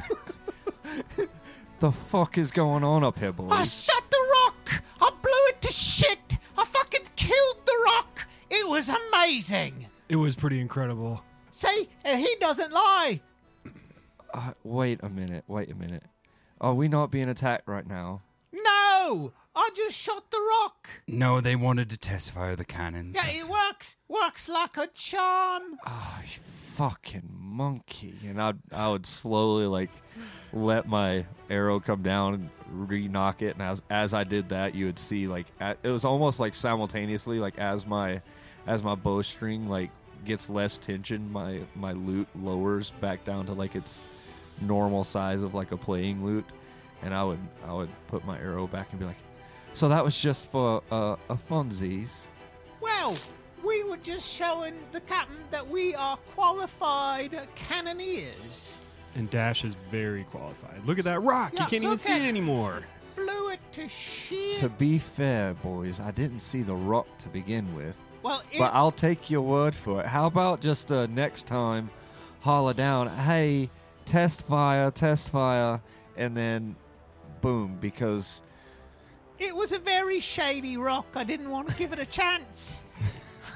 S3: The fuck is going on up here, boys?
S2: I shot the rock. I blew it to shit. I fucking killed the rock. It was amazing.
S5: It was pretty incredible.
S2: See, and he doesn't lie.
S3: Wait a minute. Are we not being attacked right now?
S2: No, I just shot the rock.
S4: No, they wanted to test fire the cannons.
S2: Yeah, it works like a charm.
S3: Oh, you fucking monkey. And I would slowly like let my arrow come down and re-knock it, and as I did that, you would see like it was almost like simultaneously, like as my bowstring like gets less tension, my loot lowers back down to like its normal size of like a playing loot, and I would put my arrow back and be like, so that was just for a funsies.
S2: Well, we were just showing the captain that we are qualified cannoneers.
S5: And Dash is very qualified. Look at that rock.
S2: Yeah,
S5: You can't even
S2: look
S5: see
S2: at
S5: it anymore.
S2: Blew it to shit.
S3: To be fair, boys, I didn't see the rock to begin with.
S2: well,
S3: But I'll take your word for it. How about just next time, holler down, hey, test fire, and then boom, because
S2: it was a very shady rock. I didn't want to give it a chance.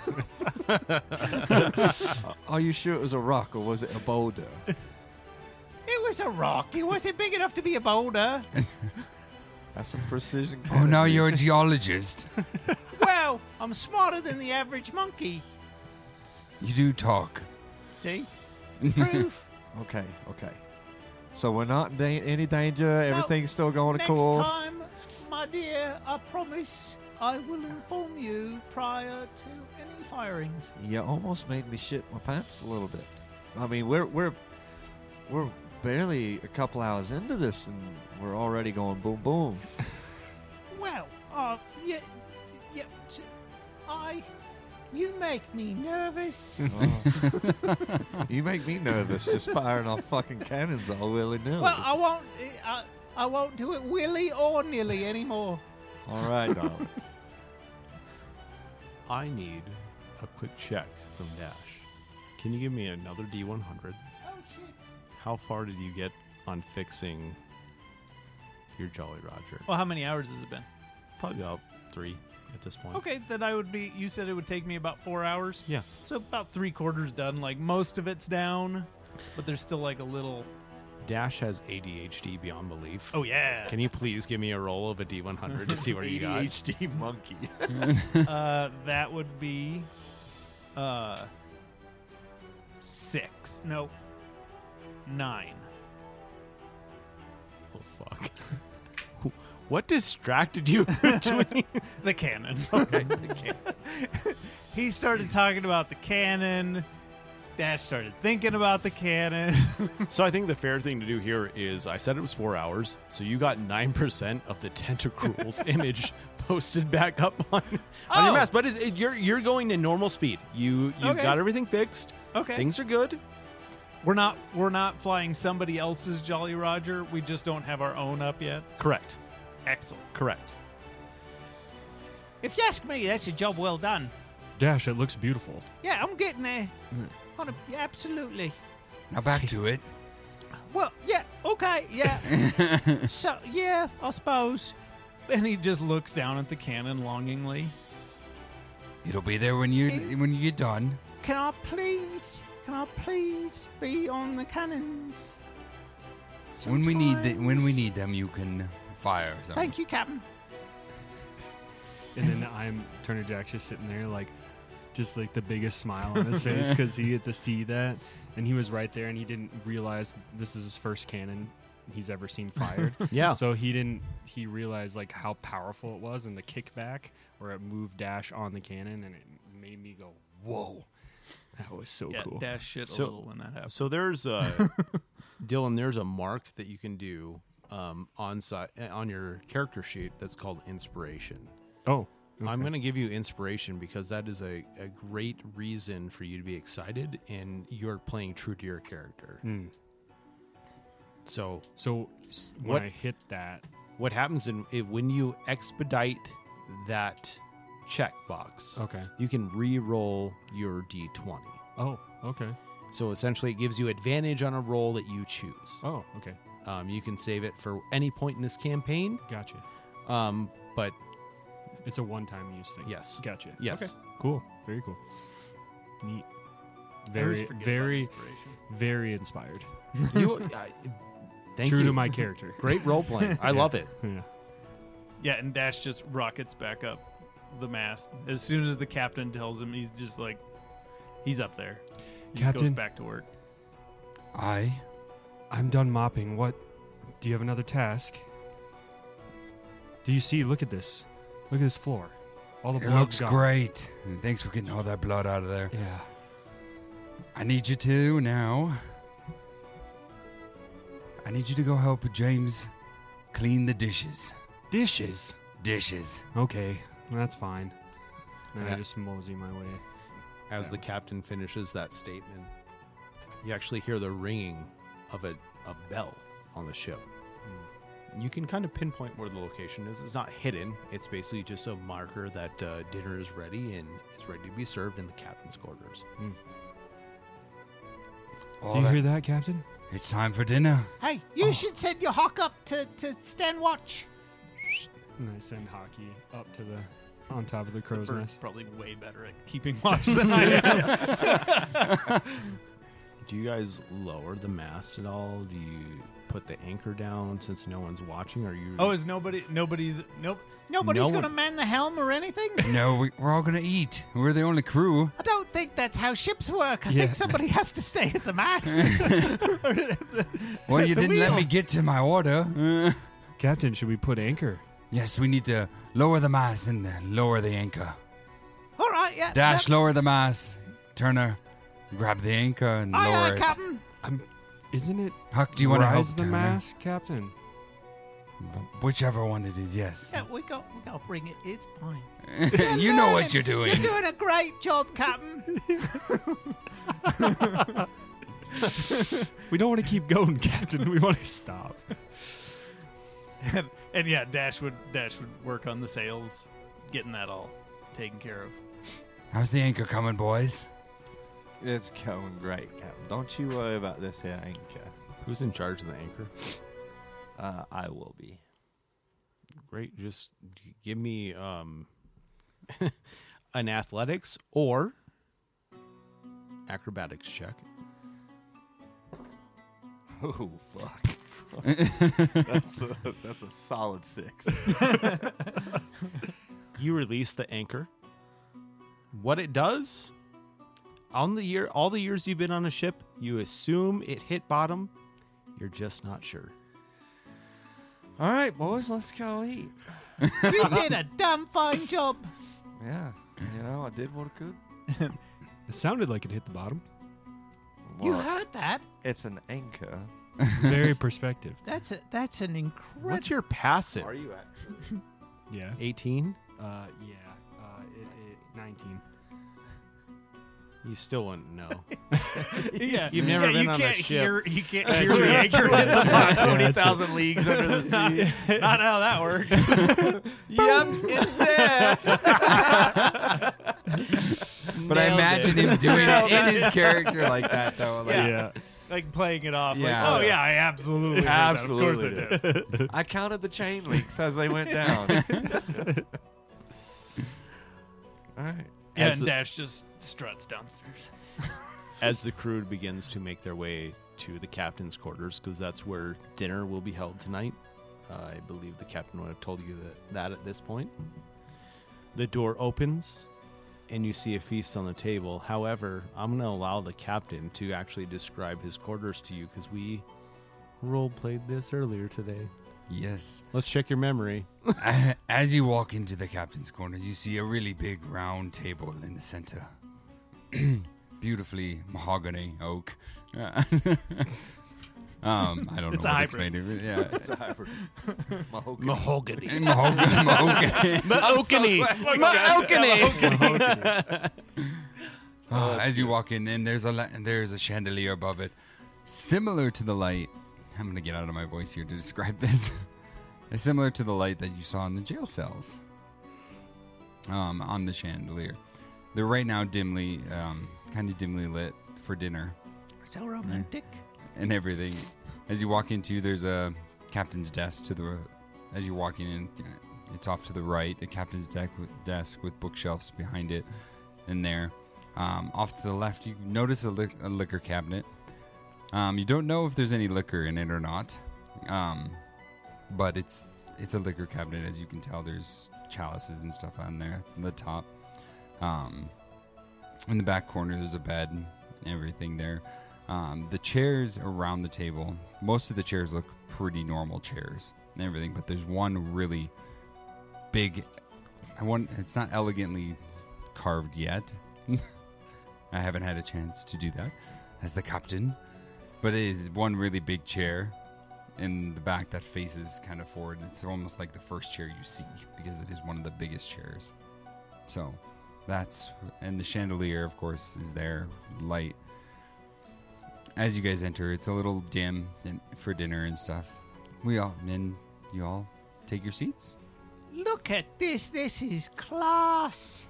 S3: Are you sure it was a rock or was it a boulder?
S2: It was a rock. It wasn't big enough to be a boulder.
S3: That's some precision.
S4: Oh, now
S3: cannonry.
S4: you're a geologist.
S2: Well, I'm smarter than the average monkey.
S4: You do talk.
S2: See? Proof.
S3: Okay. So we're not in any danger. Everything's still going
S2: Next
S3: cool.
S2: time, my dear, I promise I will inform you prior to any firings.
S3: You almost made me shit my pants a little bit. I mean, we're barely a couple hours into this, and we're already going boom boom.
S2: Well, yeah, you make me nervous.
S3: You make me nervous just firing off fucking cannons all willy nilly.
S2: Well, I won't do it willy or nilly anymore.
S3: All right, darling.
S7: I need a quick check from Dash. Can you give me another D100?
S2: Oh shit!
S7: How far did you get on fixing your Jolly Roger?
S6: Well, how many hours has it been?
S7: Probably about 3 at this point.
S6: Okay, then I would be. You said it would take me about 4 hours.
S7: Yeah.
S6: So about 3/4 done. Like most of it's down, but there's still like a little.
S7: Dash has ADHD beyond belief.
S6: Oh yeah.
S7: Can you please give me a roll of a D100 to see what you got?
S3: ADHD monkey.
S6: That would be 6. No. 9.
S7: Oh, fuck. What distracted you between?
S6: The cannon.
S7: Okay.
S6: He started talking about the cannon. Dash started thinking about the cannon.
S7: So I think the fair thing to do here is I said it was 4 hours, so you got 9% of the tentacruel's image posted back up on your mask. But you're going to normal speed. You
S6: Okay.
S7: got everything fixed.
S6: Okay.
S7: Things are good.
S6: We're not flying somebody else's Jolly Roger. We just don't have our own up yet.
S7: Correct.
S6: Excellent.
S7: Correct.
S2: If you ask me, that's a job well done.
S5: Dash, it looks beautiful.
S2: Yeah, I'm getting there. Yeah, absolutely.
S4: Now back to it.
S2: Well, yeah, okay, yeah. So, yeah, I suppose.
S6: And he just looks down at the cannon longingly.
S4: It'll be there when you get done.
S2: Can I please be on the cannons?
S4: When we
S2: Sometimes.
S4: need them, you can fire them.
S2: Thank you, Captain.
S5: And then Turner Jack's just sitting there, like, just like the biggest smile on his face because he had to see that. And he was right there, and he didn't realize this is his first cannon he's ever seen fired.
S7: Yeah.
S5: So he realized, like, how powerful it was and the kickback where it moved Dash on the cannon, and it made me go, whoa. That was so
S6: Yeah,
S5: cool.
S6: Dash shit
S7: So-
S6: a little when that happens.
S7: So there's Dylan, there's a mark that you can do on your character sheet that's called inspiration.
S5: Oh.
S7: I'm going to give you inspiration because that is a great reason for you to be excited and you're playing true to your character. So
S5: When
S7: What-
S5: I hit that,
S7: what happens when you expedite that checkbox,
S5: okay.
S7: you can re-roll your D20.
S5: Oh, okay.
S7: So essentially it gives you advantage on a roll that you choose.
S5: Oh, okay.
S7: You can save it for any point in this campaign,
S5: Gotcha.
S7: but
S5: It's a one-time use thing.
S7: yes.
S5: Gotcha.
S7: Yes.
S5: Okay. Cool. Very cool. Neat.
S6: I always
S5: Very,
S6: forget about
S5: very,
S6: inspiration.
S5: very inspired.
S7: Thank
S5: True
S7: you.
S5: to my character.
S7: Great role playing. I
S5: Yeah.
S7: love it.
S5: Yeah.
S6: Yeah, and Dash just rockets back up the mast. As soon as the captain tells him, he's just like, he's up there. He goes
S5: Captain.
S6: back to work.
S5: I'm done mopping. What? Do you have another task? Do you see? Look at this. Look at this floor. All the
S4: It
S5: blood's
S4: looks
S5: gone.
S4: great. And thanks for getting all that blood out of there.
S5: Yeah.
S4: I need you to now. I need you to go help James clean the dishes.
S5: Dishes.
S4: Dishes.
S5: Okay, that's fine. Then I
S7: Yeah.
S5: just mosey my way.
S7: As the captain finishes that statement, you actually hear the ringing of a bell on the ship. You can kind of pinpoint where the location is. It's not hidden. It's basically just a marker that dinner is ready and it's ready to be served in the captain's quarters.
S4: All
S5: Do you
S4: that-
S5: hear that, Captain?
S4: It's time for dinner.
S2: Hey, you should send your hawk up to stand watch.
S5: And I send Hockey up to the on top of the crow's
S6: Bird's
S5: nest.
S6: probably way better at keeping watch than I am.
S7: Do you guys lower the mast at all? Do you put the anchor down since no one's watching? Are you?
S6: Oh, is nobody's
S2: Nobody's
S7: No
S2: going to
S7: one-
S2: man the helm or anything?
S4: No, we're all gonna eat. We're the only crew.
S2: I don't think that's how ships work. I
S5: Yeah.
S2: think somebody has to stay at the mast.
S4: Well, you
S2: The
S4: didn't let
S2: wheel.
S4: me get to my order.
S5: Captain, should we put anchor?
S4: Yes, we need to lower the mast and lower the anchor.
S2: All right, yeah.
S4: Dash,
S2: yeah.
S4: lower the mast. Turner, grab the anchor and
S2: Aye,
S4: lower
S2: aye,
S4: it.
S2: Captain.
S5: Isn't it?
S4: Huck, do you want to help
S5: rise the
S4: Turner?
S5: mast, Captain?
S4: Whichever one it is, yes.
S2: Yeah, we got to bring it. It's fine.
S4: You know what you're doing.
S2: You're doing a great job, Captain.
S5: We don't want to keep going, Captain. We want to stop.
S6: and yeah, Dash would work on the sails, getting that all taken care of.
S4: How's the anchor coming, boys?
S3: It's going great, Captain. Don't you worry about this here anchor.
S7: Who's in charge of the anchor?
S3: I will be.
S7: Great. Just give me an athletics or acrobatics check.
S3: Oh, fuck. that's a solid 6.
S7: You release the anchor. What it does, all the years you've been on a ship, you assume it hit bottom. You're just not sure.
S3: All right, boys, let's go eat.
S2: You did a damn fine job.
S3: Yeah, I did what I could.
S5: It sounded like it hit the bottom.
S2: You
S3: Well,
S2: heard that?
S3: it's an anchor.
S5: Very perspective.
S2: That's an incredible.
S7: What's your passive?
S3: you actually?
S5: Yeah.
S7: 18?
S5: Yeah. 19.
S7: You still wouldn't know.
S6: Yeah,
S7: You've never been
S6: you
S7: on a
S6: can't
S7: ship.
S6: You can't hear the anchor hit the bottom.
S3: 20,000 leagues under the sea.
S6: Not how that works.
S3: Yep, it's there.
S4: But I imagine him doing it in his character like that, though. Like,
S6: Yeah. Like playing it off.
S4: Yeah.
S6: Like, oh yeah, I absolutely heard that. Of course I
S3: Absolutely
S6: did.
S3: I counted the chain links as they went down. All right.
S6: Yeah,
S7: As
S6: and
S7: the-
S6: Dash just struts downstairs.
S7: As the crew begins to make their way to the captain's quarters, because that's where dinner will be held tonight. I believe the captain would have told you that at this point. The door opens, and you see a feast on the table. However, I'm going to allow the captain to actually describe his quarters to you, because we role-played this earlier today.
S4: Yes.
S7: Let's check your memory.
S4: As you walk into the captain's quarters, you see a really big round table in the center. Beautifully mahogany oak. I don't
S6: It's
S4: know
S6: a
S4: what it's
S6: hybrid.
S4: made of. Yeah.
S3: It's a hybrid. Mahogany.
S7: Mahogany.
S4: Mahogany.
S7: Mahogany.
S4: As you walk in, and there's a chandelier above it, similar to the light. I'm gonna get out of my voice here to describe this. It's similar to the light that you saw in the jail cells. On the chandelier, they're right now dimly, kind of dimly lit for dinner
S2: So romantic.
S4: and everything. As you walk into, there's a captain's desk as you're walking in. It's off to the right. The captain's desk with bookshelves behind it, in there. Off to the left, you notice a liquor cabinet. You don't know if there's any liquor in it or not, but it's a liquor cabinet, as you can tell. There's chalices and stuff on there on the top. In the back corner, there's a bed and everything there. The chairs around the table, most of the chairs look pretty normal chairs and everything, but there's one really big. It's not elegantly carved yet. I haven't had a chance to do that as the captain. But it is one really big chair in the back that faces kind of forward. It's almost like the first chair you see because it is one of the biggest chairs. So and the chandelier, of course, is there, light. As you guys enter, it's a little dim for dinner and stuff. You all take your seats.
S2: Look at this. This is class.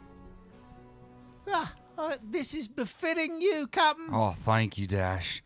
S2: This is befitting you, Captain.
S4: Oh, thank you, Dash.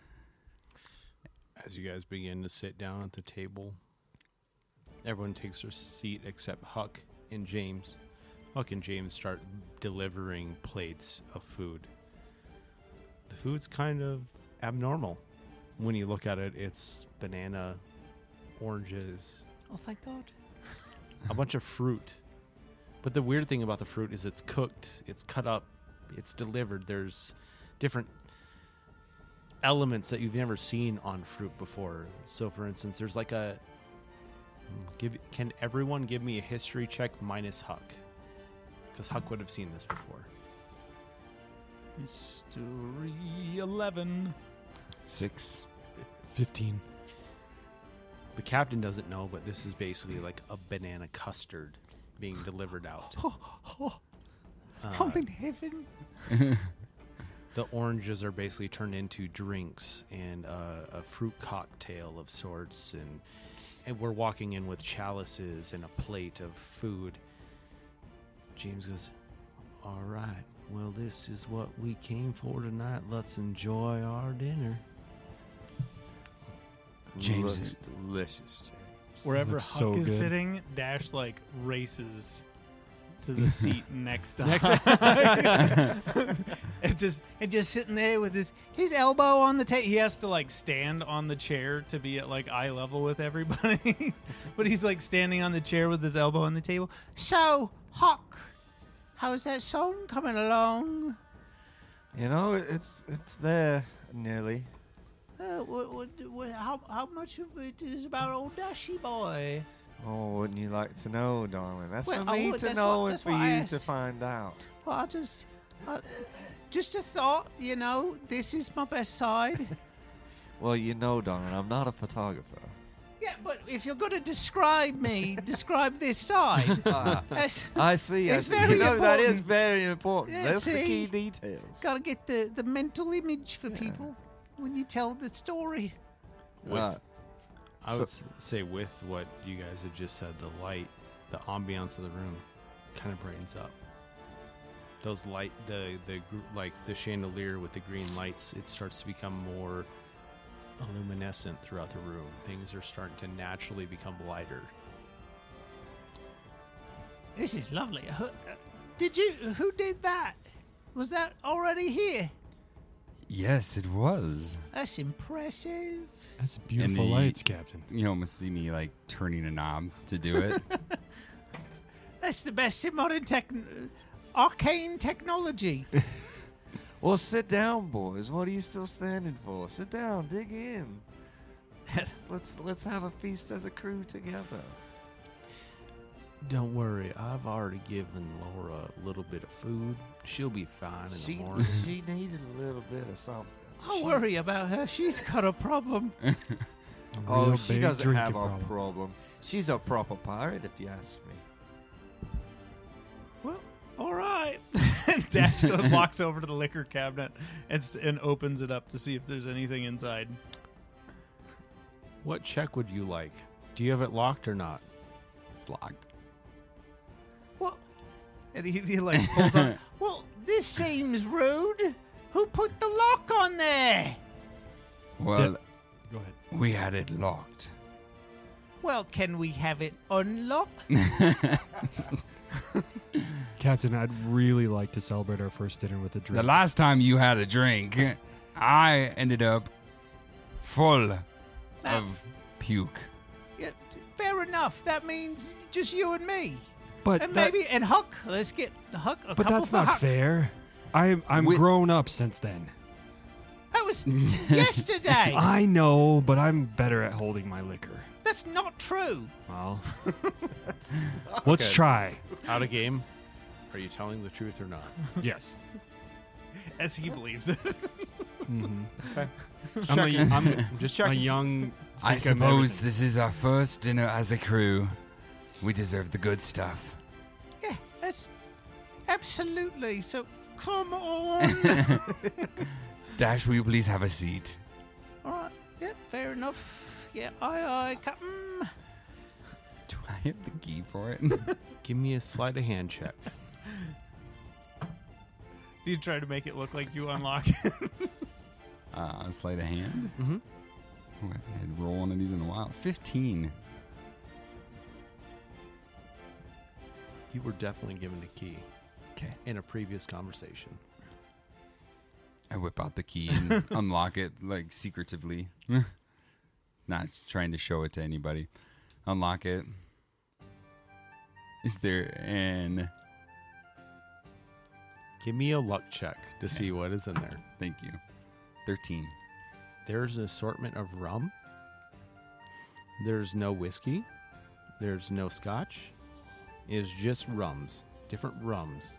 S7: As you guys begin to sit down at the table, everyone takes their seat except Huck and James. Huck and James start delivering plates of food. The food's kind of abnormal. When you look at it, it's banana, oranges,
S2: Oh, thank God.
S7: a bunch of fruit. But the weird thing about the fruit is it's cooked, it's cut up, it's delivered. There's different elements that you've never seen on fruit before. So, for instance, there's like a... Can everyone give me a history check minus Huck? Because Huck would have seen this before.
S6: History 11.
S4: 6.
S5: 15.
S7: The captain doesn't know, but this is basically like a banana custard being delivered out.
S2: I'm in heaven.
S7: The oranges are basically turned into drinks and a fruit cocktail of sorts, and we're walking in with chalices and a plate of food. James goes, "All right, well, this is what we came for tonight. Let's enjoy our dinner."
S4: James
S3: Looks
S4: is-
S3: delicious, James.
S6: Wherever
S5: Looks
S6: Huck
S5: so
S6: is
S5: good.
S6: sitting, Dash like races to the seat next to Huck. and just sitting there with his elbow on the table. He has to like stand on the chair to be at like eye level with everybody. But he's like standing on the chair with his elbow on the table.
S2: So, Huck, how's that song coming along?
S3: You know, it's there nearly.
S2: How much of it is about old Dashy boy?
S3: Oh, wouldn't you like to know, darling? That's
S2: Well,
S3: for
S2: I
S3: me
S2: would.
S3: to
S2: That's
S3: know
S2: what-
S3: and
S2: that's
S3: for
S2: what I
S3: you to
S2: asked.
S3: find out.
S2: Well, just a thought, you know, this is my best side.
S3: Well, you know, darling, I'm not a photographer.
S2: Yeah, but if you're going to describe me, describe this side. That's
S3: I see. I
S2: It's
S3: see.
S2: very
S3: You know, that is
S2: important.
S3: very important.
S2: Yeah,
S3: That's the
S2: see?
S3: key details.
S2: got to get the mental image for people when you tell the story.
S3: Right.
S7: I would say with what you guys have just said, the light, the ambiance of the room kind of brightens up. Those light, like the chandelier with the green lights, it starts to become more luminescent throughout the room. Things are starting to naturally become lighter.
S2: This is lovely. Who did that? Was that already here?
S4: Yes, it was.
S2: That's impressive.
S5: That's beautiful
S4: the-
S5: lights, Captain.
S4: You almost see me like turning a knob to do it.
S2: That's the best in modern arcane technology.
S3: Well, sit down, boys. What are you still standing for? Sit down. Dig in. Let's have a feast as a crew together.
S7: Don't worry, I've already given Laura a little bit of food. She'll be fine in the morning.
S3: She needed a little bit of something.
S2: Don't worry about her. She's got a problem.
S5: A
S3: Oh,
S5: real
S3: she
S5: big
S3: doesn't
S5: drinking
S3: have a problem. She's a proper pirate, if you ask me.
S2: Well, all right.
S6: Dash walks over to the liquor cabinet and opens it up to see if there's anything inside.
S7: What check would you like? Do you have it locked or not?
S4: It's locked.
S2: Well,
S6: And he like pulls on.
S2: well, this seems rude. Who put the lock on there?
S4: Well,
S5: Go ahead.
S4: we had it locked.
S2: Well, can we have it unlocked?
S5: Captain, I'd really like to celebrate our first dinner with a drink.
S4: The last time you had a drink, I ended up full of puke.
S2: Yeah, fair enough. That means just you and me.
S5: but
S2: And
S5: that-
S2: maybe and Huck. Let's get Huck a
S5: but
S2: couple
S5: that's
S2: for
S5: not
S2: Huck.
S5: fair. I'm
S4: Wi-
S5: grown up since then.
S2: That was yesterday.
S5: I know, but I'm better at holding my liquor.
S2: That's not true.
S5: Well, let's
S7: Okay.
S5: try.
S7: Out of game? Are you telling the truth or not?
S5: Yes.
S6: As he believes it.
S5: Mm-hmm.
S7: I'm just
S5: a
S7: checking.
S5: young.
S4: I
S5: think I'm
S4: suppose
S5: everything.
S4: this is our first dinner as a crew. We deserve the good stuff.
S2: Yeah, that's absolutely. So come on.
S4: Dash, will you please have a seat?
S2: All right. Yeah, fair enough. Yeah, aye, Captain.
S4: Do I have the key for it?
S7: Give me a sleight of hand check.
S6: Do you try to make it look like you unlock it?
S4: Sleight of hand?
S7: Mm-hmm.
S4: Oh, I haven't had to roll one of these in a while. 15.
S7: You were definitely given a key
S4: Okay.
S7: in a previous conversation.
S4: I whip out the key and unlock it, like, secretively. Not trying to show it to anybody. Unlock it. Is there an...
S7: Give me a luck check to see what is in there.
S4: Thank you. 13.
S7: There's an assortment of rum. There's no whiskey. There's no scotch. It's just rums. Different rums.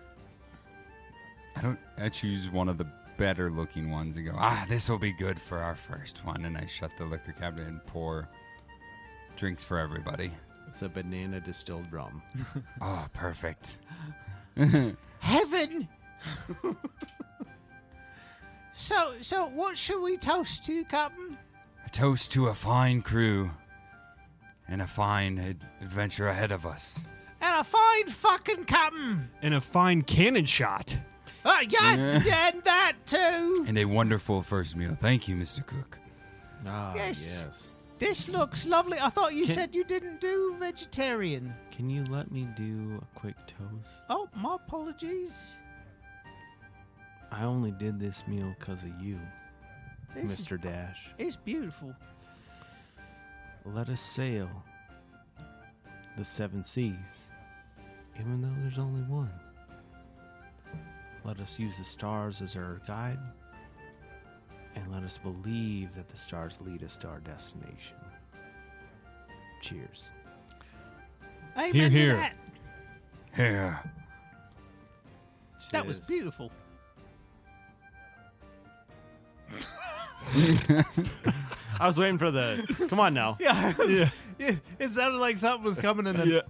S4: I choose one of the better looking ones and go, this will be good for our first one. And I shut the liquor cabinet and pour drinks for everybody.
S7: It's a banana distilled rum.
S4: Oh, perfect.
S2: Heaven! So what should we toast to, Captain?
S4: A toast to a fine crew and a fine adventure ahead of us.
S2: And a fine fucking captain!
S5: And a fine cannon shot.
S2: Yeah, and that too!
S4: And a wonderful first meal. Thank you, Mr. Cook.
S7: Ah,
S2: Yes.
S7: yes.
S2: This looks lovely. I thought you said you didn't do vegetarian.
S7: Can you let me do a quick toast?
S2: Oh, my apologies.
S7: I only did this meal because of you,
S2: This is,
S7: Mr. Dash.
S2: it's beautiful.
S7: Let us sail the 7 seas, even though there's only one. Let us use the stars as our guide, and let us believe that the stars lead us to our destination. Cheers.
S2: Amen
S5: Hear,
S2: to
S5: hear.
S2: that.
S4: Here.
S2: That was
S7: Cheers.
S2: beautiful.
S7: I was waiting for the. Come on now.
S6: Yeah, it sounded like something was coming, and then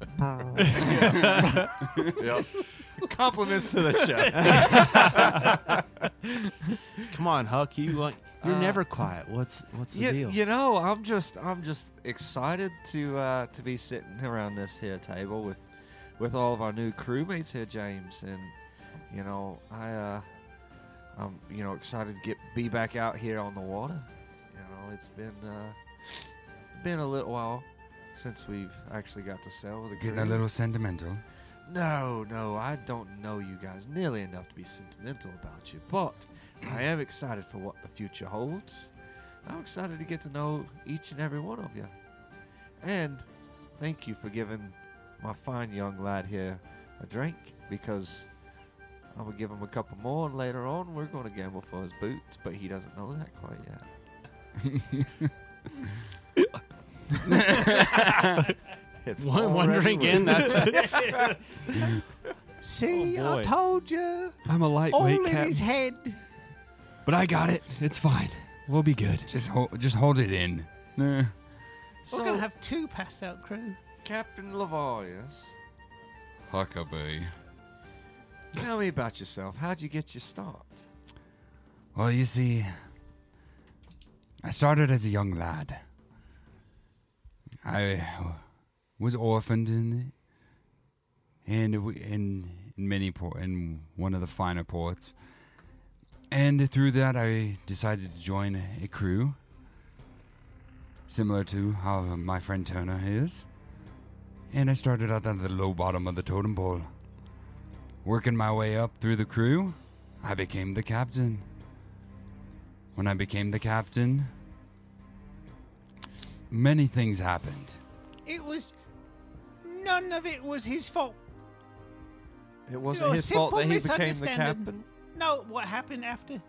S7: Compliments to the chef. Come on, Huck. You're never quiet. What's the deal?
S3: You know, I'm just excited to be sitting around this here table with all of our new crewmates here, James, and you know, I'm excited to be back out here on the water. You know, it's been a little while since we've actually got to sail with a crew.
S4: Getting a little sentimental.
S3: No, I don't know you guys nearly enough to be sentimental about you, but I am excited for what the future holds. I'm excited to get to know each and every one of you. And thank you for giving my fine young lad here a drink, because I'm going to give him a couple more, and later on we're going to gamble for his boots, but he doesn't know that quite yet. It's
S7: One
S3: already
S7: drink in.
S3: worth
S7: That's
S2: See,
S7: Oh, boy.
S2: I told you.
S5: I'm a
S2: All
S5: lightweight,
S2: in
S5: Captain.
S2: his head.
S5: But I got it. It's fine. We'll be good.
S4: Just hold it in.
S2: We're
S3: So,
S2: going to have 2 passed out crew.
S3: Captain Lavarius,
S4: Huckabee.
S3: tell me about yourself. How'd you get your start?
S4: Well, you see, I started as a young lad. I was orphaned in one of the finer ports, and through that I decided to join a crew, similar to how my friend Turner is. And I started out at the low bottom of the totem pole. Working my way up through the crew, I became the captain. When I became the captain, many things happened.
S2: None of it was his fault.
S3: It wasn't
S2: a
S3: his fault that
S2: simple
S3: he became the
S2: misunderstanding.
S3: captain.
S2: No, what happened after?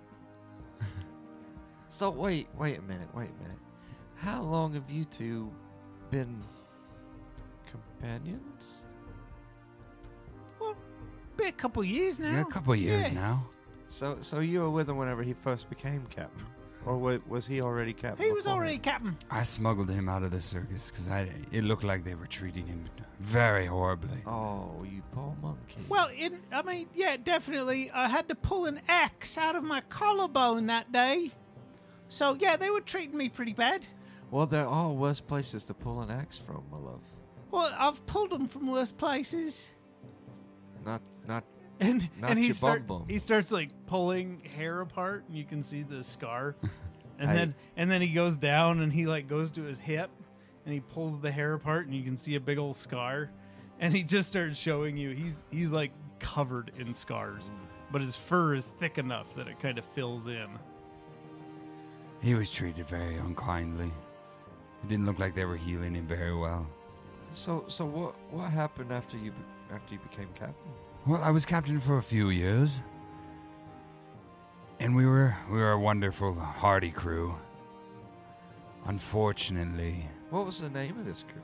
S3: So wait a minute. How long have you two been companions?
S2: Well, be a couple years now.
S4: Yeah, a couple of years
S2: Yeah.
S4: now.
S3: So you were with him whenever he first became captain, or was he already captain?
S2: He was
S3: beforehand?
S2: already captain.
S4: I smuggled him out of the circus because it looked like they were treating him very horribly.
S3: Oh, you poor monkey.
S2: Well, yeah, definitely. I had to pull an axe out of my collarbone that day. So, yeah, they were treating me pretty bad.
S3: Well, there are worse places to pull an axe from, my love.
S2: Well, I've pulled them from worse places.
S3: Not
S6: and
S3: Not
S6: and he
S3: your
S6: start
S3: bum bum.
S6: he starts like pulling hair apart, and you can see the scar. And
S3: I-
S6: then he goes down and he like goes to his hip, and he pulls the hair apart, and you can see a big old scar. And he just starts showing you. He's like covered in scars, but his fur is thick enough that it kind of fills in.
S4: He was treated very unkindly. It didn't look like they were healing him very well.
S3: So what happened after you became captain?
S4: Well, I was captain for a few years. And we were a wonderful, hardy crew. Unfortunately,
S3: What was the name of this crew?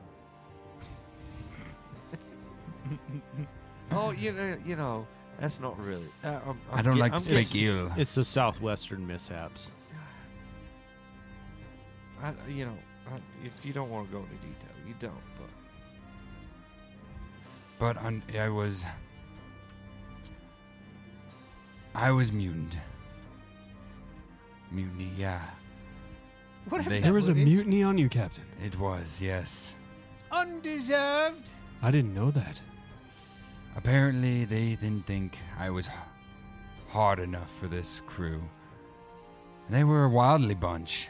S3: Oh, you know, that's not really.
S4: I don't like to
S3: I'm
S4: speak ill.
S7: It's the Southwestern mishaps.
S3: If you don't want to go into detail, you don't.
S4: But I was mutant. Mutiny, yeah.
S2: Whatever
S4: They-
S2: that
S5: There was a
S2: word is.
S5: mutiny on you, Captain.
S4: It was, yes.
S2: Undeserved.
S5: I didn't know that.
S4: Apparently, they didn't think I was hard enough for this crew. They were a wildly bunch.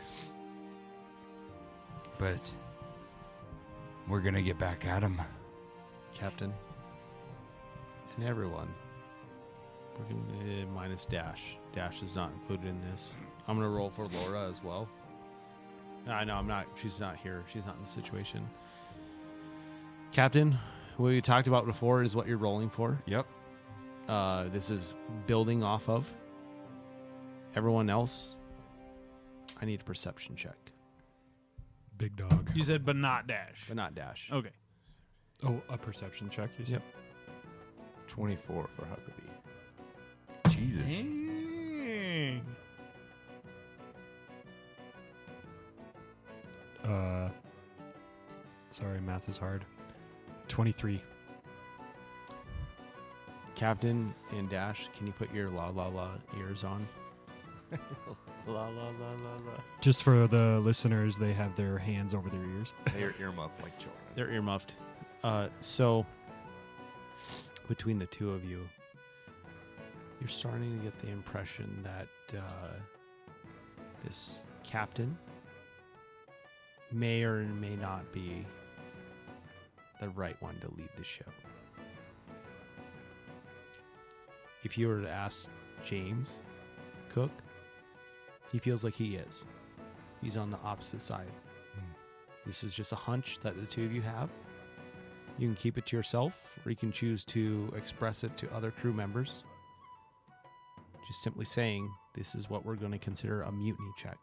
S4: But we're gonna get back at them.
S7: Captain, and everyone. We're gonna minus Dash. Dash is not included in this. I'm gonna roll for Laura as well. I know I'm not. She's not here. She's not in the situation. Captain, what we talked about before is what you're rolling for.
S4: Yep.
S7: This is building off of. Everyone else, I need a perception check,
S5: Big dog.
S6: You said, but not Dash.
S7: but not Dash.
S6: Okay.
S5: Oh, a perception check, you said?
S7: Yep.
S3: 24 for Huckabee.
S4: Jesus.
S6: Dang.
S5: Sorry, math is hard. 23.
S7: Captain and Dash, can you put your la la la ears on?
S3: La la la la la.
S5: Just for the listeners, they have their hands over their ears.
S3: They're earmuffed like children.
S7: They're earmuffed. So between the two of you, you're starting to get the impression that this captain may or may not be the right one to lead the ship. If you were to ask James Cook, he feels like he is. He's on the opposite side. This is just a hunch that the two of you have. You can keep it to yourself, or you can choose to express it to other crew members. Just simply saying, this is what we're going to consider a mutiny check.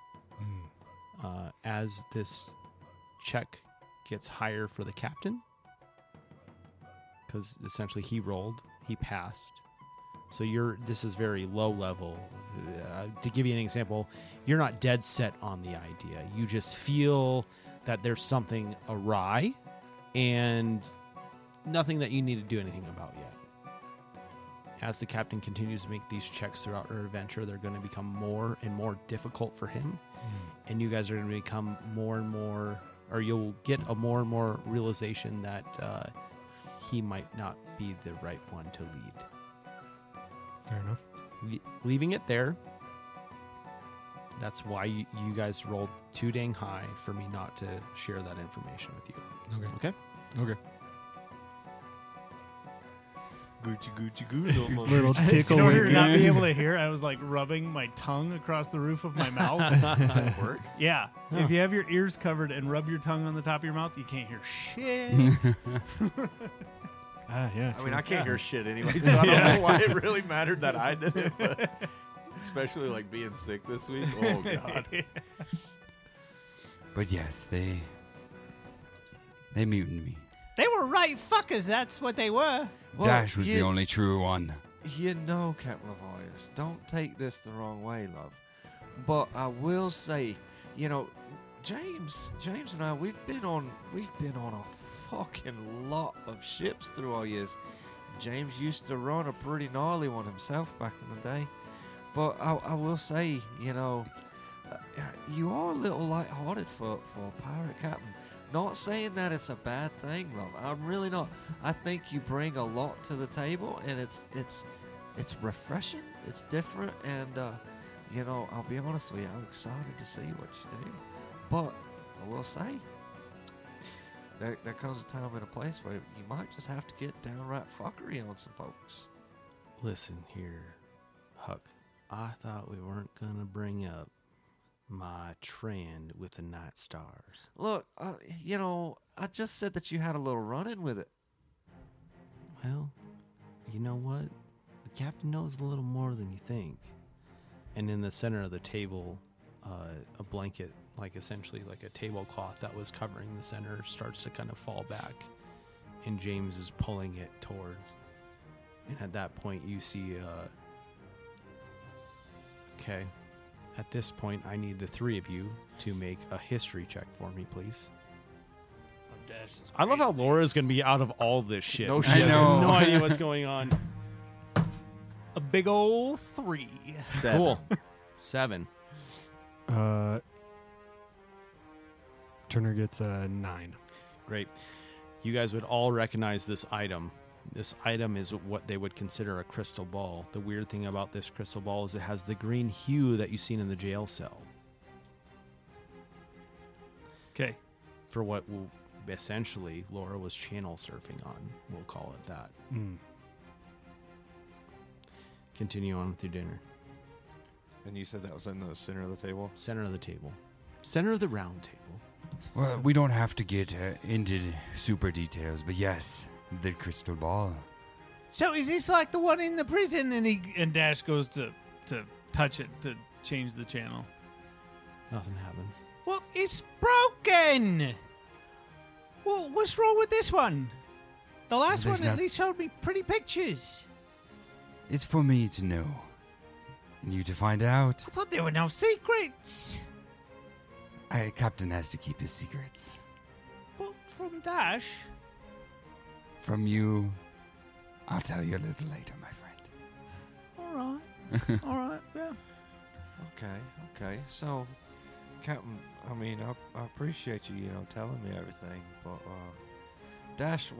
S7: As this check gets higher for the captain, because essentially he rolled, he passed. So this is very low level. To give you an example, you're not dead set on the idea. You just feel that there's something awry and nothing that you need to do anything about yet. As the captain continues to make these checks throughout our adventure, they're going to become more and more difficult for him. And you guys are going to become more and more, or you'll get a more and more realization that he might not be the right one to lead.
S5: Fair enough.
S7: Leaving it there. That's why you guys rolled too dang high for me not to share that information with you.
S5: Okay.
S7: Okay?
S5: Okay.
S3: Gucci Gucci Goo.
S5: Little tickle.
S6: In order to not
S5: again.
S6: be able to hear, I was like rubbing my tongue across the roof of my mouth.
S3: Does that work?
S6: Yeah. If you have your ears covered and rub your tongue on the top of your mouth, you can't hear shit.
S5: Yeah.
S3: I mean, I can't hear shit anyway, so I don't know why it really mattered that I did it. But especially like being sick this week. Oh God.
S4: But yes, they muted me.
S2: They were right fuckers, that's what they were.
S4: Dash was the only true one.
S3: You know, Captain Levias, don't take this the wrong way, love. But I will say, you know, James and I, we've been on a fucking lot of ships through our years. James used to run a pretty gnarly one himself back in the day. But I will say, you know, you are a little lighthearted for a pirate captain. Not saying that it's a bad thing, love. I'm really not. I think you bring a lot to the table, and it's refreshing. It's different, and you know, I'll be honest with you. I'm excited to see what you do. But I will say, there comes a time and a place where you might just have to get downright fuckery on some folks.
S7: Listen here, Huck. I thought we weren't gonna bring up my trend with the Night Stars.
S3: Look, I just said that you had a little run-in with it.
S7: Well, you know what? The captain knows a little more than you think. And in the center of the table, a blanket, like essentially like a tablecloth that was covering the center, starts to kind of fall back. And James is pulling it towards. And at that point, you see... Okay. At this point, I need the three of you to make a history check for me, please. I love how Laura's going to be out of all this shit.
S3: No
S7: She
S3: shit.
S7: has
S4: I know.
S7: no idea what's going on.
S6: A big old 3.
S7: Cool. 7.
S5: Turner gets a 9.
S7: Great. You guys would all recognize this item. This item is what they would consider a crystal ball. The weird thing about this crystal ball is it has the green hue that you've seen in the jail cell.
S6: Okay.
S7: For what will essentially Laura was channel surfing on. We'll call it that. Continue on with your dinner.
S3: And you said that was in the center of the table?
S7: Center of the table. Center of the round table.
S4: Well, we don't have to get into super details, but yes, the crystal ball.
S2: So is this like the one in the prison?
S6: And Dash goes to touch it to change the channel.
S7: Nothing happens.
S2: Well, it's broken. Well, what's wrong with this one? The last
S4: There's
S2: one at
S4: not-
S2: least showed me pretty pictures.
S4: It's for me to know, and you to find out.
S2: I thought there were no secrets.
S4: Captain has to keep his secrets.
S2: But from Dash,
S4: From you, I'll tell you a little later, my friend.
S2: all right, all right, yeah.
S3: Okay. So, Captain, I mean, I appreciate you, telling me everything, but, Dash,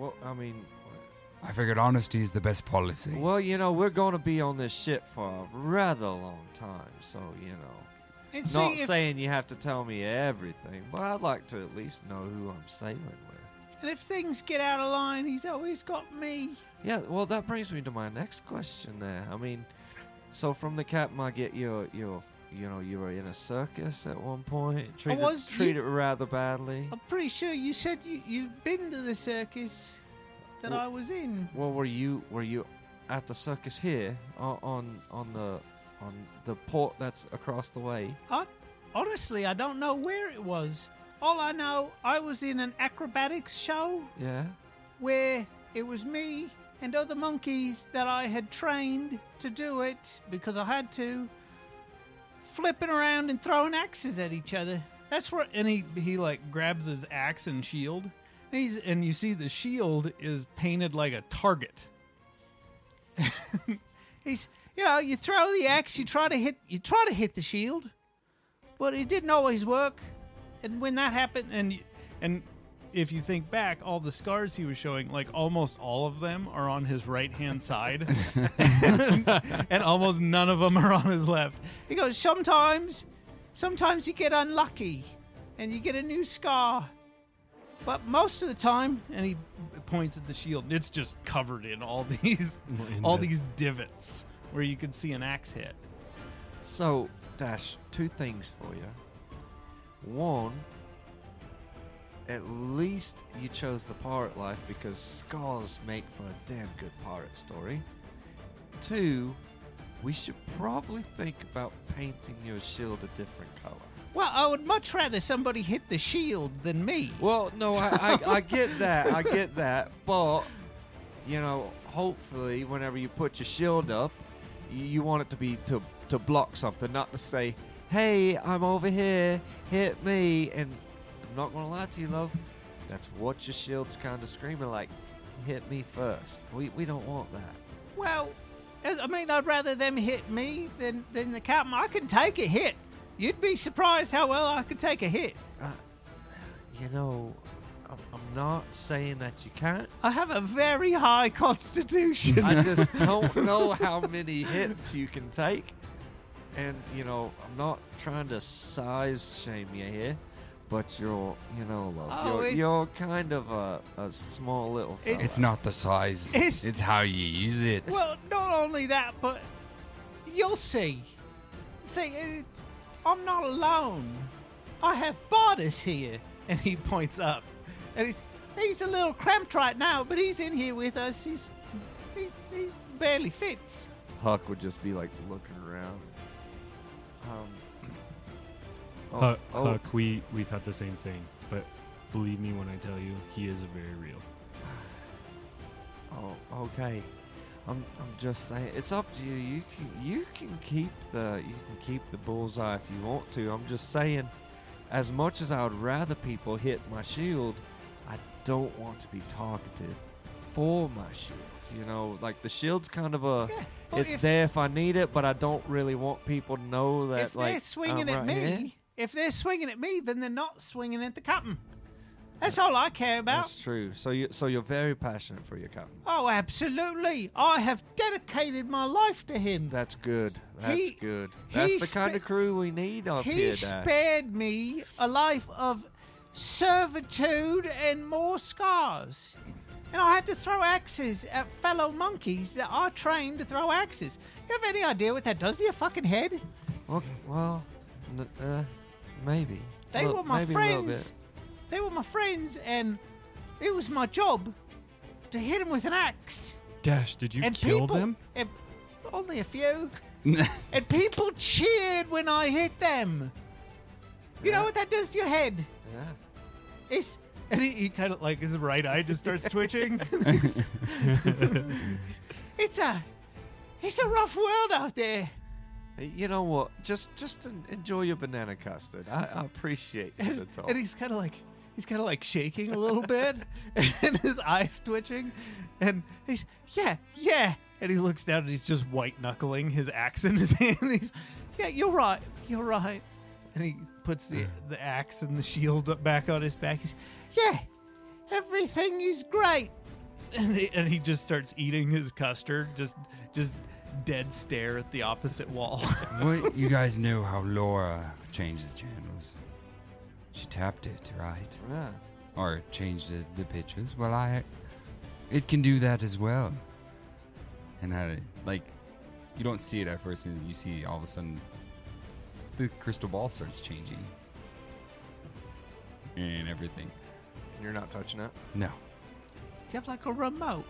S4: I figured honesty is the best policy.
S3: well, we're going to be on this ship for a rather long time, so,
S2: And
S3: not
S2: see, if,
S3: saying you have to tell me everything, but I'd like to at least know who I'm sailing with.
S2: and if things get out of line, he's always got me.
S3: Yeah, well, that brings me to my next question there. I mean, so from the captain, I get you were in a circus at one point, treated rather badly.
S2: I'm pretty sure you said you've been to the circus that
S3: Well-
S2: I was in.
S3: Well, were you at the circus here on the port that's across the way?
S2: Honestly, I don't know where it was. All I know, I was in an acrobatics show
S3: Yeah.
S2: where it was me and other monkeys that I had trained to do it because I had to, flipping around and throwing axes at each other.
S6: That's where, and he like grabs his axe and shield. And you see the shield is painted like a target.
S2: He's, you throw the axe, you try to hit the shield, but it didn't always work. And when that happened,
S6: And if you think back, all the scars he was showing, like almost all of them are on his right hand side, and almost none of them are on his left.
S2: he goes, sometimes you get unlucky and you get a new scar. But most of the time,
S6: And he points at the shield. And it's just covered in all these
S5: Indents.
S6: these divots where you could see an axe hit.
S3: So, Dash, two things for you. One, at least you chose the pirate life because scars make for a damn good pirate story. Two, we should probably think about painting your shield a different color.
S2: well, I would much rather somebody hit the shield than me.
S3: Well, no, I get that. I get that. But, hopefully, whenever you put your shield up, you want it to be to block something, not to say, hey, I'm over here, hit me. And I'm not going to lie to you, love. That's what your shield's kind of screaming like, hit me first. We don't want that.
S2: Well, I'd rather them hit me than the captain. I can take a hit. You'd be surprised how well I could take a hit.
S3: I'm not saying that you can't.
S2: I have a very high constitution.
S3: I just don't know how many hits you can take. And, I'm not trying to size shame you here, but you're, love,
S2: Oh,
S3: you're kind of a small little fella.
S4: It's not the size.
S2: It's-
S4: It's how you use it.
S2: Well, not only that, but you'll see. See, I'm not alone. I have Bardas here.
S6: And he points up.
S2: And he's a little cramped right now, but he's in here with us. He barely fits.
S3: Huck would just be like looking around.
S5: Huck, we thought the same thing, but believe me when I tell you, he is very real.
S3: Oh, okay. I'm just saying, it's up to you. You can keep the bullseye if you want to. I'm just saying, as much as I would rather people hit my shield, I don't want to be targeted for my shield. Like the shield's kind of it's there if I need it, but I don't really want people to know that.
S2: If they're swinging at me, then they're not swinging at the captain. That's all I care about.
S3: That's true. So you're very passionate for your captain.
S2: Oh, absolutely. I have dedicated my life to him.
S3: That's good.
S2: He-
S3: good.
S2: he
S3: That's the kind
S2: spa-
S3: of crew we need up
S2: He
S3: here, Dash.
S2: spared me a life of servitude and more scars. And I had to throw axes at fellow monkeys that are trained to throw axes. You have any idea what that does to your fucking head?
S3: Well, maybe.
S2: They were my
S3: maybe a little
S2: friends. They were my friends, and it was my job to hit them with an axe.
S5: Dash, did you
S2: and
S5: kill
S2: people,
S5: them?
S2: and only a few. And people cheered when I hit them. You know what that does to your head?
S3: bit. Yeah.
S6: And he kind of like his right eye just starts twitching.
S2: It's a rough world out there.
S3: You know what? Just enjoy your banana custard. I appreciate the talk.
S6: And he's kind of like shaking a little bit, and his eyes twitching, and he's yeah. And he looks down and he's just white knuckling his axe in his hand. He's you're right. And he puts the axe and the shield back on his back. He's everything is great. And he just starts eating his custard, just dead stare at the opposite wall.
S4: Well, you guys know how Laura changed the channels. She tapped it, right?
S3: Yeah.
S4: Or changed the pitches. Well, it can do that as well. And you don't see it at first, and you see all of a sudden the crystal ball starts changing. And everything.
S3: You're not touching it?
S4: No.
S2: You have like a remote.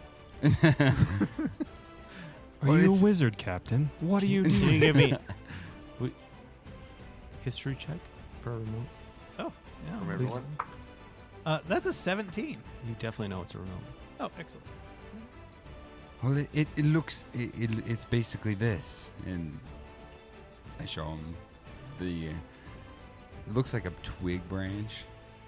S5: Are you a wizard, Captain? What are you
S7: Can
S5: doing?
S7: you give me history check for a remote?
S6: Oh, yeah.
S3: From
S6: please.
S3: everyone?
S6: That's a 17.
S7: You definitely know it's a remote.
S6: Oh, excellent.
S4: Well, it looks it's basically this, and I show him it looks like a twig branch,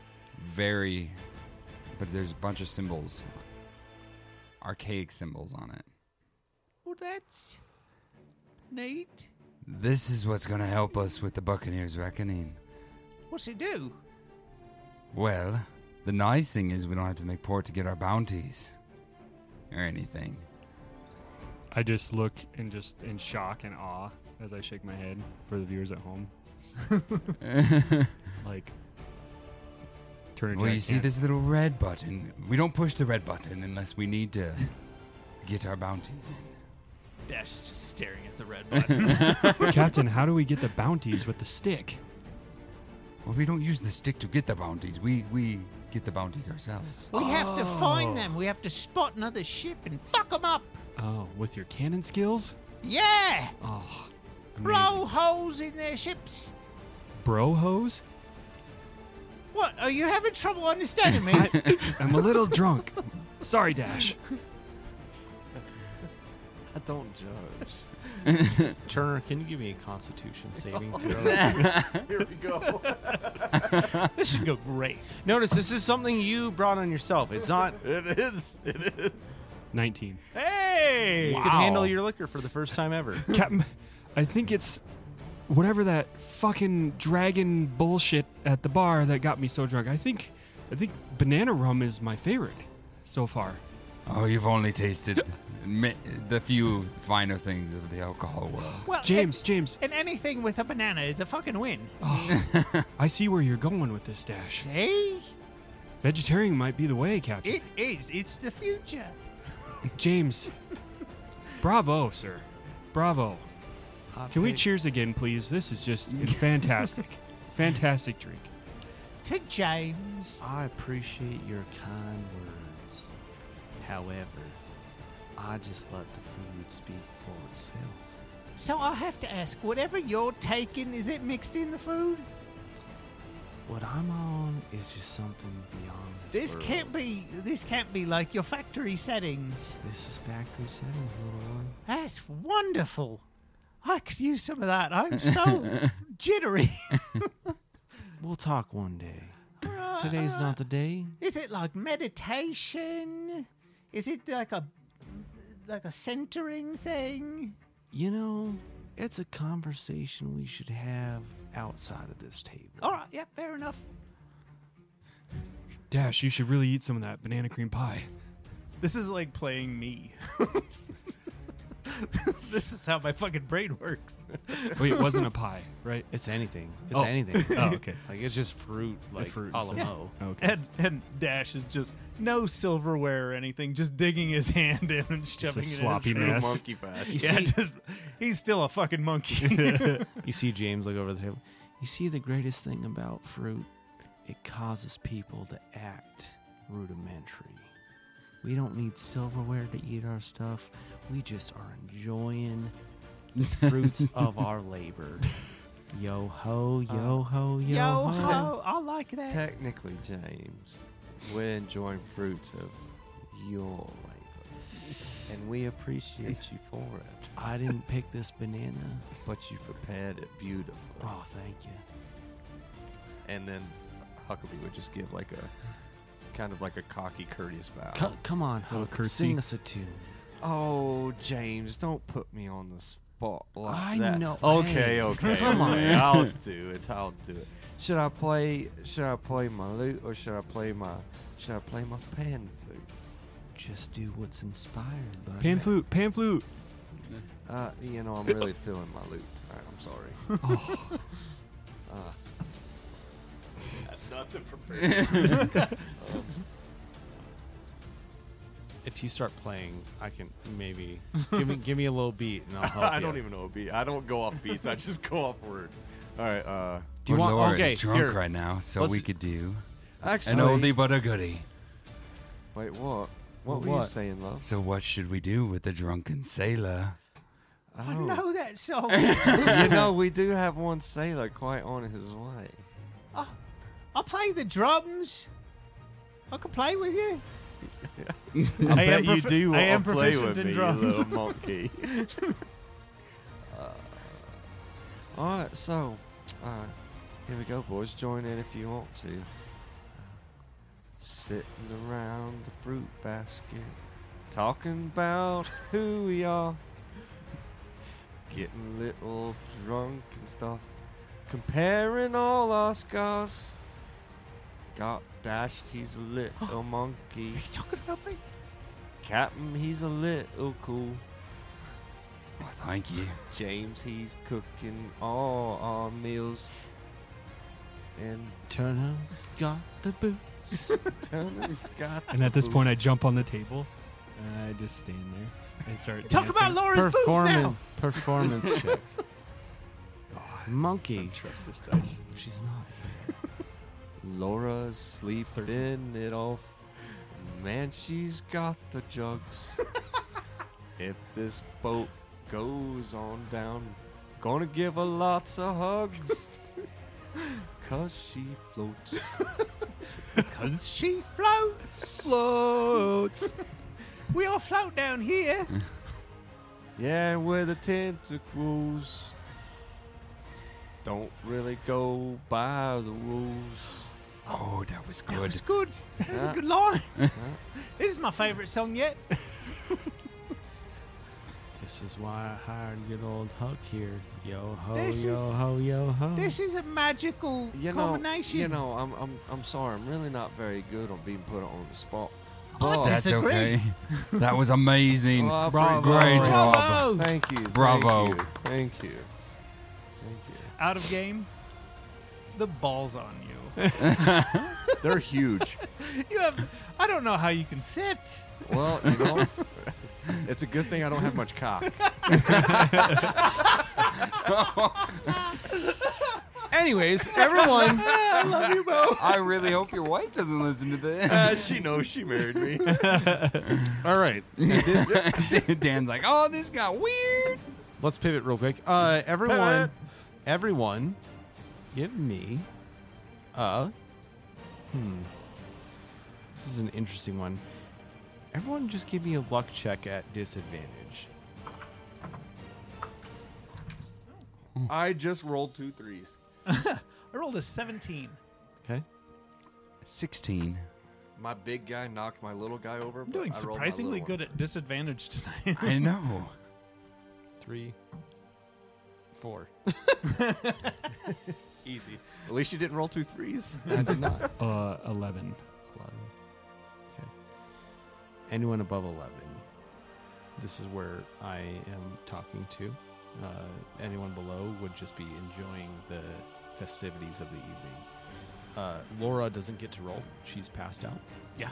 S4: but there's a bunch of symbols, archaic symbols on it.
S2: Well, that's neat.
S4: This is what's gonna help us with the Buccaneers' reckoning.
S2: What's it do?
S4: Well, the nice thing is we don't have to make port to get our bounties or anything.
S5: I just look in shock and awe as I shake my head for the viewers at home. Like, turn.
S4: Well, you see this little red button. We don't push the red button unless we need to get our bounties in.
S6: Dash is just staring at the red button.
S5: Captain, how do we get the bounties with the stick?
S4: Well, we don't use the stick to get the bounties. We get the bounties ourselves.
S2: We have to find them. We have to spot another ship and fuck them up.
S5: Oh, with your cannon skills?
S2: Yeah!
S5: Oh,
S2: Blow
S5: amazing.
S2: holes in their ships.
S5: Bro hose?
S2: What? Are you having trouble understanding me?
S5: I'm a little drunk. Sorry, Dash.
S3: I don't judge.
S7: Turner, can you give me a Constitution saving throw?
S3: Here we go.
S6: This should go great.
S7: Notice this is something you brought on yourself. It's not.
S3: It is.
S5: 19.
S6: Hey!
S7: You can handle your liquor for the first time ever.
S5: Captain, I think it's whatever that fucking dragon bullshit at the bar that got me so drunk. I think banana rum is my favorite so far.
S4: Oh, you've only tasted the few finer things of the alcohol world.
S2: Well,
S5: James,
S2: and anything with a banana is a fucking win.
S5: I see where you're going with this, Dash.
S2: See?
S5: Vegetarian might be the way, Captain.
S2: It is. It's the future.
S5: James, bravo, sir. Bravo. Can we cheers again, please? This is just fantastic. Fantastic drink.
S2: To James.
S1: I appreciate your kind words. However, I just let the food speak for itself.
S2: So I have to ask, whatever you're taking, is it mixed in the food?
S1: What I'm on is just something beyond this world.
S2: This can't be like your factory settings.
S1: This is factory settings, little one.
S2: That's wonderful. I could use some of that. I'm so jittery.
S1: We'll talk one day. Today's not the day.
S2: Is it like meditation? Is it like a centering thing?
S1: You know, it's a conversation we should have outside of this table.
S2: All right, yeah, fair enough.
S5: Dash, you should really eat some of that banana cream pie.
S6: This is like playing me. This is how my fucking brain works.
S5: Wait, it wasn't a pie, right?
S1: It's anything. It's
S5: Oh.
S1: anything.
S5: Oh, okay.
S1: Like, it's just fruit, like
S5: fruit
S1: a
S5: and
S1: la
S5: stuff.
S1: Mo.
S5: Okay.
S6: And Dash is just no silverware or anything, just digging his hand in and shoving it in
S5: sloppy
S6: his
S5: mess.
S6: face.
S7: Monkey bad.
S1: You
S6: Yeah,
S1: see,
S6: just, he's still a fucking monkey.
S1: you see James look over the table. You see the greatest thing about fruit? It causes people to act rudimentary. We don't need silverware to eat our stuff. We just are enjoying the fruits of our labor. Yo ho, yo ho, yo,
S2: Yo
S1: ho.
S2: ho, I like that.
S3: Technically, James, we're enjoying fruits of your labor, and we appreciate you for it.
S1: I didn't pick this banana.
S3: But you prepared it beautifully.
S1: Oh, thank you.
S3: And then Huckabee would just give like a kind of like a cocky, courteous bow.
S1: Come on,
S5: Little
S1: Huck,
S5: curtsy.
S1: sing us a tune.
S3: Oh, James, don't put me on the spot like
S1: I
S3: that.
S1: know.
S3: Okay,
S1: Hey,
S3: okay.
S1: come on.
S3: okay, I'll do it. I'll do it. Should I play my lute or should I play my pan flute?
S1: Just do what's inspired, bud.
S5: Pan flute, pan flute.
S3: You know, I'm really feeling my lute tonight. I'm sorry. Nothing prepared.
S1: If you start playing, I can maybe give me a little beat and I'll help
S3: I
S1: you.
S3: don't even know a beat. I don't go off beats. I just go off words. All right.
S1: Do you want?
S4: Laura
S1: Okay,
S4: is drunk
S1: here.
S4: right now, so
S1: Let's-
S4: we could do
S3: Actually,
S4: an oldie but a goodie.
S3: wait, what? What were you
S1: What?
S3: saying, love?
S4: So what should we do with the drunken sailor?
S2: I know that song.
S3: You know, we do have one sailor quite on his way.
S2: I'll play the drums. I can play with you.
S3: I bet you
S6: profi-
S3: do
S6: I am
S3: want to play
S6: proficient
S3: with
S6: in
S3: me,
S6: drums.
S3: you little monkey. All right, so here we go, boys. Join in if you want to. Sitting around the fruit basket, talking about who we are, getting a little drunk and stuff, comparing all our scars. Got Dashed, he's a little monkey.
S2: Are you talking about me?
S3: Captain, he's a little cool.
S4: Oh, thank you.
S3: James, he's cooking all our meals. And
S1: Turner's got the boots.
S3: Turner's got
S5: And at this
S3: the
S5: point, I jump on the table and I just stand there and start
S2: Talk
S5: dancing.
S2: about Laura's boobs now.
S1: Performance check. Monkey.
S5: Trust this dice.
S1: She's not.
S3: Laura's sleeping it off. Man, she's got the jugs. If this boat goes on down, gonna give her lots of hugs. 'Cause she floats.
S2: Because she floats. Floats. We all float down here.
S3: Yeah, where the tentacles don't really go by the rules.
S4: Oh, that was
S2: That
S4: good.
S2: was good. That was
S3: Yeah.
S2: a good line. This is my favourite song yet.
S1: This is why I hired good old Huck here. Yo ho,
S2: This
S1: yo
S2: is-
S1: ho, yo ho.
S2: This is a magical
S3: You know,
S2: combination.
S3: I'm sorry. I'm really not very good on being put on the spot. boss.
S4: That's
S2: disagree.
S4: okay. That was amazing.
S3: Oh,
S5: Bravo.
S4: Great job.
S2: Bravo.
S3: Thank you.
S4: Bravo.
S3: Thank you. Thank you.
S6: Out of game. The ball's on you.
S3: They're huge.
S6: You have. I don't know how you can sit.
S3: Well, you know, it's a good thing I don't have much cock.
S7: Anyways, everyone.
S3: I love you, Bo.
S4: I really hope your wife doesn't listen to this.
S3: She knows she married me.
S7: All right.
S4: Dan's like, oh, this got weird.
S7: Let's pivot real quick. Everyone, give me This is an interesting one. Everyone just give me a luck check at disadvantage.
S3: I just rolled 2 3s.
S6: I rolled a 17.
S7: Okay.
S4: 16.
S3: My big guy knocked my little guy over.
S6: I'm doing surprisingly good at disadvantage tonight.
S4: I know.
S7: 3, 4.
S6: Easy.
S3: At least you didn't roll 2 3s. I did not.
S5: 11.
S7: 11. Okay. Anyone above 11? This is where I am talking to. Anyone below would just be enjoying the festivities of the evening. Laura doesn't get to roll. She's passed out.
S6: Yeah.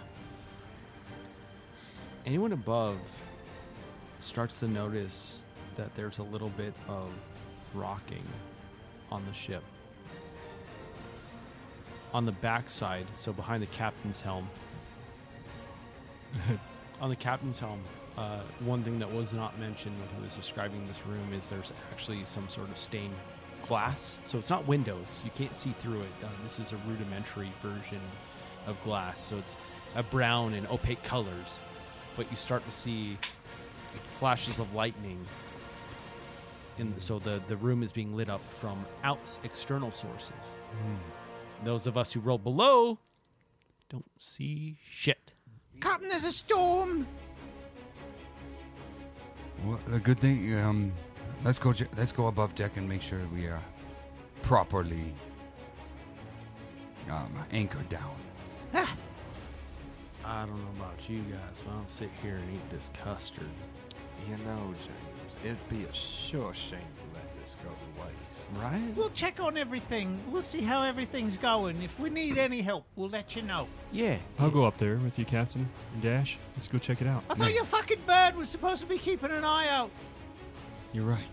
S7: Anyone above starts to notice that there's a little bit of rocking on the ship. On the backside, so behind the captain's helm. On the captain's helm, one thing that was not mentioned when he was describing this room is there's actually some sort of stained glass. So it's not windows. You can't see through it. This is a rudimentary version of glass. So it's a brown and opaque colors. But you start to see flashes of lightning. So the room is being lit up from external sources. Those of us who roll below don't see shit.
S2: Captain, there's a storm.
S4: Well, the good thing, let's go above deck and make sure we are properly anchored down.
S7: I don't know about you guys, but I'll sit here and eat this custard.
S3: You know, James, it'd be a sure shame to let this go to waste.
S7: Right?
S2: We'll check on everything. We'll see how everything's going. If we need any help, we'll let you know.
S7: Yeah.
S5: I'll go up there with you, Captain. And Dash, let's go check it out.
S2: I thought your fucking bird was supposed to be keeping an eye out.
S5: You're right.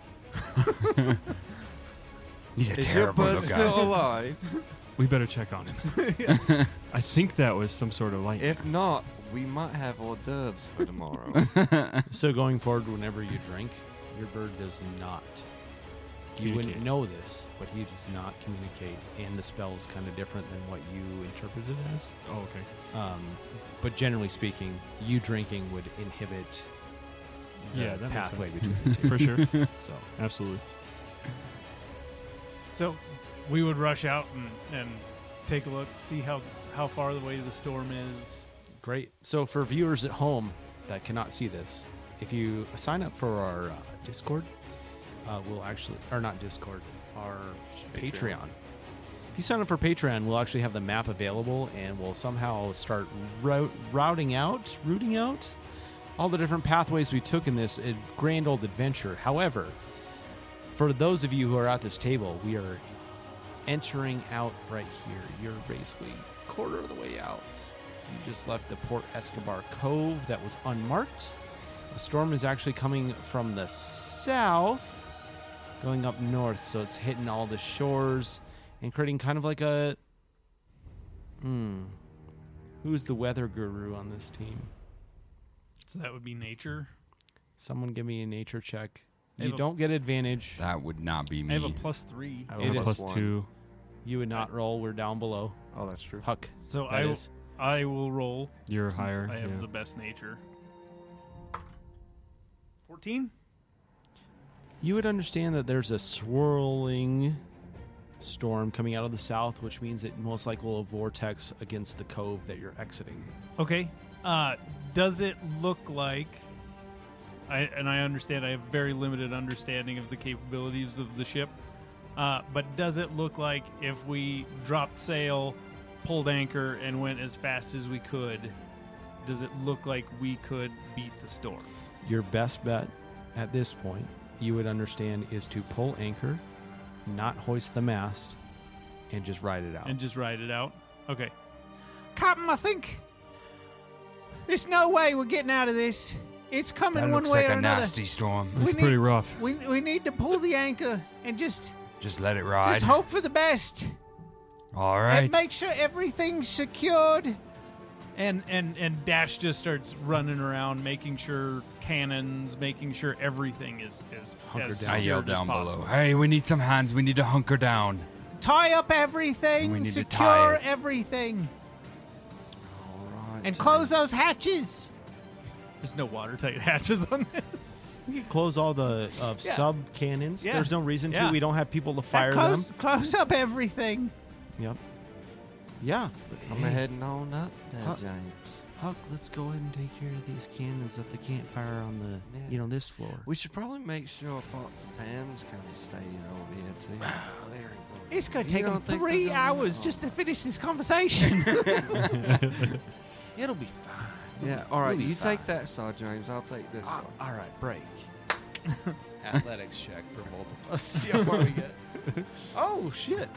S4: He's a
S3: Is your
S4: terrible
S3: bud
S4: little
S3: still
S4: guy.
S3: alive?
S5: We better check on him. I think that was some sort of light.
S3: If not, we might have hors d'oeuvres for tomorrow.
S7: So going forward, whenever you drink, your bird does not. You wouldn't
S5: Communicate.
S7: know this, but he does not communicate, and the spell is kind of different than what you interpret it as.
S5: Oh, okay.
S7: But generally speaking, you drinking would inhibit the
S5: Yeah, that makes
S7: pathway
S5: sense.
S7: between the two.
S5: For sure.
S7: So
S5: Absolutely.
S6: So we would rush out and take a look, see how far away the storm is.
S7: great. So for viewers at home that cannot see this, if you sign up for our Discord, we'll actually, or not Discord, our Patreon. If you sign up for Patreon, we'll actually have the map available, and we'll somehow start routing out all the different pathways we took in this grand old adventure. However, for those of you who are at this table, we are entering out right here. You're basically a quarter of the way out. You just left the Port Escobar Cove that was unmarked. The storm is actually coming from the south, going up north, so it's hitting all the shores and creating kind of like a... Who's the weather guru on this team?
S6: So that would be nature.
S7: Someone give me a nature check.
S6: I
S7: You
S6: have a-
S7: don't get advantage.
S4: That would not be
S6: I
S4: me.
S6: have a +3.
S3: I have
S7: It
S3: a
S7: is
S5: Plus
S3: +1.
S5: 2.
S7: You would not roll. We're down below.
S3: Oh, that's true.
S7: Huck.
S6: So
S7: That is.
S6: I will roll.
S5: You're
S6: since
S5: higher.
S6: I have
S5: yeah.
S6: the best nature. 14.
S7: You would understand that there's a swirling storm coming out of the south, which means it most likely will vortex against the cove that you're exiting.
S6: Okay. Does it look like? I understand I have very limited understanding of the capabilities of the ship, but does it look like if we dropped sail, pulled anchor, and went as fast as we could, does it look like we could beat the storm?
S7: Your best bet at this point, you would understand, is to pull anchor, not hoist the mast, and just ride it out.
S6: And just ride it out? Okay.
S2: Captain, I think there's no way we're getting out of this. It's coming
S4: That
S2: one
S4: looks
S2: way
S4: like
S2: or
S4: a
S2: another.
S4: nasty storm.
S5: It's
S2: We
S5: pretty
S2: need-
S5: rough.
S2: We need to pull the anchor and just
S4: Just let it ride.
S2: hope for the best.
S4: All
S2: And
S4: right.
S2: make sure everything's secured.
S6: And Dash just starts running around, making sure cannons, making sure everything is
S7: Hunker
S6: as
S7: down.
S4: I
S6: secured
S4: yell
S6: as
S4: down
S6: possible.
S4: below. Hey, we need some hands. We need to hunker down.
S2: Tie up everything.
S4: We need to
S2: secure
S4: tie it.
S2: everything.
S3: All right.
S2: And close those hatches.
S6: There's no watertight hatches on this.
S7: We can close all the
S2: Yeah.
S7: sub cannons.
S6: Yeah.
S7: There's no reason to.
S6: Yeah.
S7: We don't have people to fire them.
S2: Close up everything.
S7: Yep. Yeah.
S3: I'm heading on up there,
S7: Huh.
S3: James.
S7: Huck, let's go ahead and take care of these cannons that they can't fire on the,
S3: Yeah.
S7: this floor.
S3: We should probably make sure pots and pans kind of stay over here too.
S2: It's going to
S3: You
S2: take them
S3: don't think
S2: 3
S3: they're gonna-
S2: hours just to finish this conversation.
S7: It'll be fine.
S3: Yeah. All right.
S7: We'll be
S3: You
S7: fine.
S3: take that side, James. I'll take this side.
S7: All right, break. Athletics check for both of us. See how far we get. Oh shit!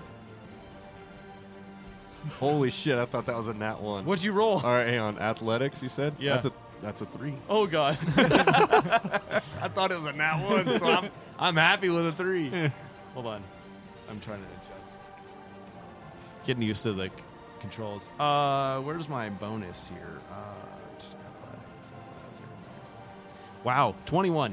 S3: Holy shit! I thought that was a nat one.
S7: What'd you roll?
S3: All right, hang on. Athletics, you said?
S7: Yeah.
S3: That's a 3.
S7: Oh god!
S3: I thought it was a nat one, so I'm happy with a 3.
S7: Hold on. I'm trying to adjust. Getting used to the controls. Where's my bonus here? Just athletics. Wow, 21.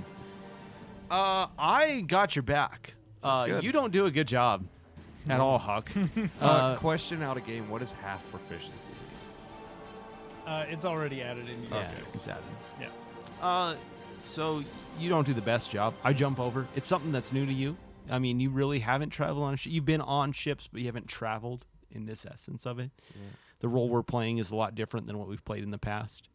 S7: I got your back.
S3: good.
S7: You don't do a good job at all, Huck.
S3: Question out of game. What is half proficiency?
S6: It's already added in.
S7: Yeah, it's added.
S6: Yeah.
S7: So you don't do the best job. I jump over. It's something that's new to you. I mean, you really haven't traveled on a ship. You've been on ships, but you haven't traveled in this essence of it.
S3: Yeah.
S7: The role we're playing is a lot different than what we've played in the past.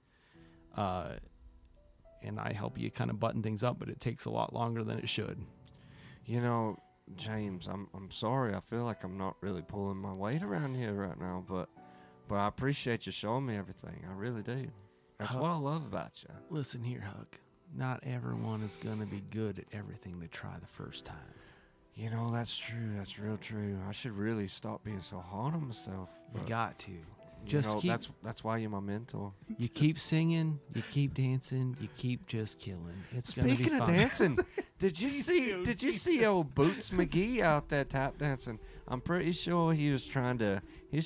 S7: And I help you kind of button things up, but it takes a lot longer than it should.
S3: You know, James, I'm sorry. I feel like I'm not really pulling my weight around here right now, but I appreciate you showing me everything. I really do. That's what I love about you.
S7: Listen here, Huck. Not everyone is going to be good at everything they try the first time.
S3: You know, that's true. That's real true. I should really stop being so hard on myself.
S7: You
S3: but,
S7: got to.
S3: you
S7: Just
S3: know,
S7: keep.
S3: that's why you're my mentor.
S7: You keep singing. You keep dancing. You keep just killing. It's going to be
S3: Speaking
S7: fun.
S3: of dancing, did you see old Boots McGee out there tap dancing? I'm pretty sure he's trying to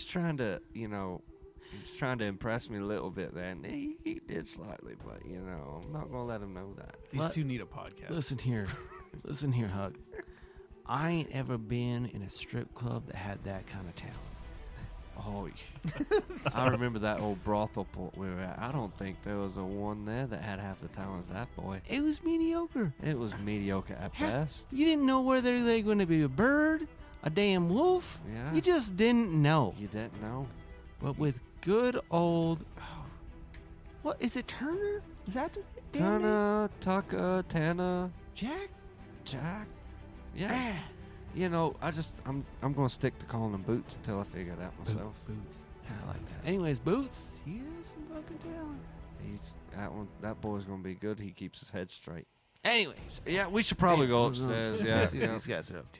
S3: impress me a little bit there, and he did slightly, but I'm not gonna let him know that.
S6: These
S7: What?
S6: two need a podcast.
S7: Listen here. Listen here, Huck. I ain't ever been in a strip club that had that kind of talent.
S3: Oh, I remember that old brothel port we were at. I don't think there was a one there that had half the talent as that boy.
S7: It was mediocre.
S3: It was mediocre at best.
S7: You didn't know whether they were going to be a bird, a damn wolf.
S3: Yeah.
S7: You just didn't know.
S3: You didn't know.
S7: But with good old, what is it? Turner? Is that the damn name?
S3: Turner, Tucker, Tanner,
S7: Jack?
S3: Jack. Yes.
S7: Ah.
S3: I'm gonna stick to calling them Boots until I figure it out myself.
S7: Boots. Yeah, I like that. Anyways, Boots. He has some fucking talent.
S3: That boy's gonna be good. He keeps his head straight.
S7: Anyways,
S3: Yeah, we should probably go
S7: let's
S3: upstairs.
S7: see
S3: Yeah,
S7: what
S3: yeah.
S7: these guys are up to.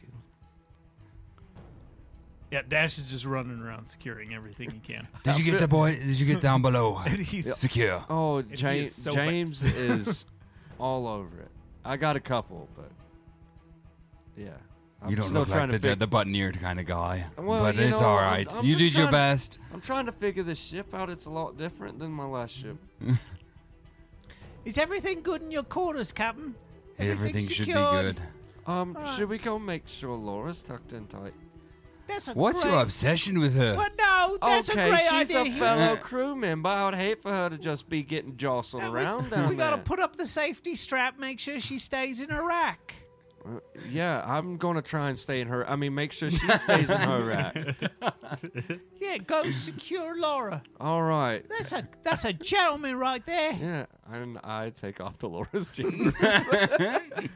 S6: Yeah, Dash is just running around securing everything he can.
S4: Did you get the boy? Did you get down below?
S6: And he's
S4: Secure.
S3: Oh,
S6: he is
S3: James,
S6: so
S3: James is all over it. I got a couple, but yeah. I'm
S4: You don't
S3: still
S4: look
S3: trying
S4: like
S3: to
S4: the button-eared kind of guy.
S3: Well,
S4: but
S3: you
S4: it's
S3: know,
S4: all
S3: I'm-
S4: right.
S3: I'm
S4: You
S3: just
S4: did your
S3: trying-
S4: best.
S3: I'm trying to figure this ship out. It's a lot different than my last ship.
S2: Is everything good in your quarters, Captain?
S4: Everything should be
S2: secured?
S4: good.
S3: Should we go make sure Laura's tucked in tight?
S2: That's a
S4: What's
S2: great...
S4: your obsession with her?
S2: Well, no, that's
S3: okay,
S2: a great
S3: she's
S2: idea.
S3: a fellow crewman, but I would hate for her to just be getting jostled around down
S2: we gotta
S3: there.
S2: put up the safety strap, make sure she stays in her rack.
S3: Yeah, I'm gonna try and stay in her. I mean, make sure she stays in her rack.
S2: Yeah, go secure Laura.
S3: All right.
S2: That's a gentleman right there.
S3: Yeah, and I take off to Laura's chamber.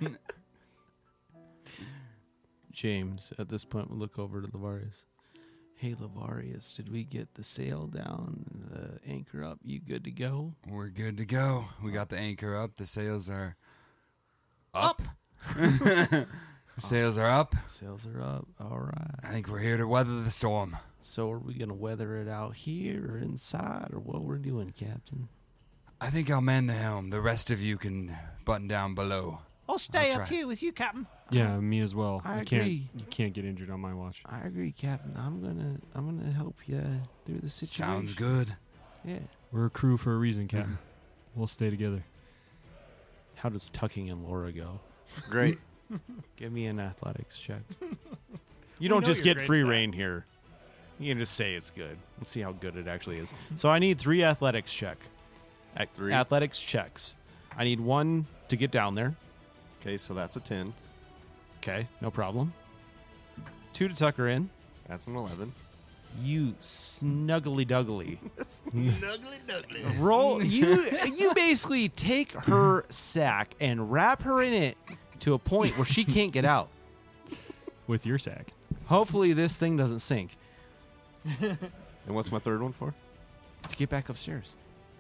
S7: James, at this point, will look over to Lavarius.
S1: Hey, Lavarius, did we get the sail down, the anchor up? You good to go?
S4: We're good to go. We got the anchor up. The sails are
S2: Up.
S4: The sails are up.
S1: Sails are up. All right.
S4: I think we're here to weather the storm.
S1: So are we going to weather it out here or inside or what we're doing, Captain?
S4: I think I'll man the helm. The rest of you can button down below.
S2: I'll stay
S4: I'll
S2: up
S4: try.
S2: here with you, Captain.
S5: Yeah, me as well.
S1: I
S5: You can't.
S1: agree.
S5: You can't get injured on my watch.
S1: I agree, Captain. I'm gonna help you through the situation.
S4: Sounds good.
S1: Yeah.
S5: We're a crew for a reason, Captain. We'll stay together.
S1: How does tucking and Laura go?
S7: Great.
S1: Give me an athletics check.
S6: We
S1: You don't
S6: know
S1: just
S6: you're
S1: get
S6: great
S1: free
S6: at that.
S1: reign here. You can just say it's good. Let's see how good it actually is. So I need 3 athletics check.
S7: 3.
S1: Athletics checks. I need 1 to get down there.
S7: Okay, so that's a 10.
S1: Okay, no problem. 2 to tuck her in.
S7: That's an 11.
S1: You snuggly duggly.
S7: Nuggly nuggly.
S1: Roll. You basically take her sack and wrap her in it to a point where she can't get out.
S5: With your sack.
S1: Hopefully this thing doesn't sink.
S7: And what's my third one for?
S1: To get back upstairs.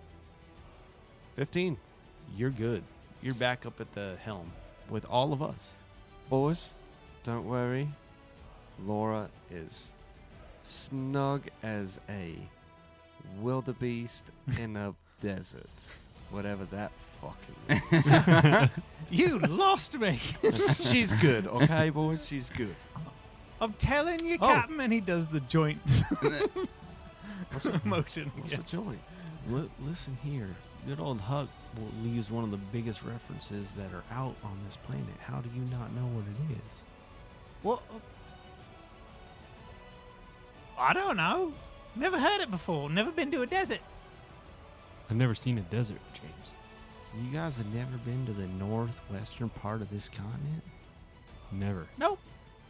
S7: 15.
S1: You're good. You're back up at the helm with all of us.
S7: Boys, don't worry. Laura is snug as a wildebeest in a desert. Whatever that fucking means.
S2: You lost me.
S7: She's good, okay, boys? She's good.
S2: I'm telling you,
S1: Oh.
S2: Captain.
S6: And he does the joint motion.
S7: What's
S6: Yeah.
S7: a joint?
S1: Listen here. Good old Huck will use one of the biggest references that are out on this planet. How do you not know what it is?
S2: What? I don't know. Never heard it before. Never been to a desert.
S5: I've never seen a desert, James.
S1: You guys have never been to the northwestern part of this continent?
S5: Never.
S2: Nope.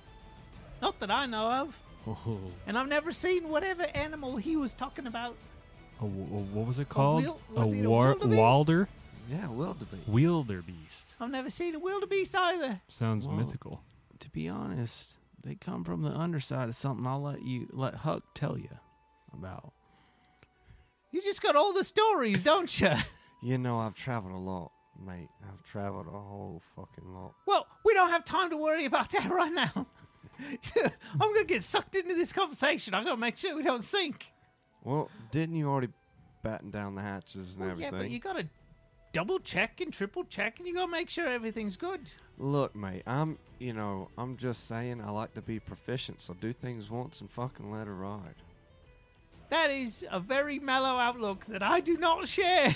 S2: Not that I know of.
S1: Oh,
S2: And I've never seen whatever animal he was talking about.
S5: What was it called?
S2: was it a wildebeest?
S5: Wilder?
S7: Yeah, wildebeest.
S5: Wildebeest.
S2: I've never seen a wildebeest either.
S5: Sounds
S1: Whoa.
S5: mythical.
S1: to be honest, they come from the underside of something I'll let Huck tell you about.
S2: You just got all the stories, don't you?
S7: You know, I've traveled a lot, mate. I've traveled a whole fucking lot.
S2: Well, we don't have time to worry about that right now. I'm going to get sucked into this conversation. I'm going to make sure we don't sink.
S7: Well, didn't you already batten down the hatches and
S2: Well,
S7: everything?
S2: yeah, but you got to double check and triple check, and you got to make sure everything's good.
S7: Look, mate, I'm just saying I like to be proficient, so do things once and fucking let her ride.
S2: That is a very mellow outlook that I do not share.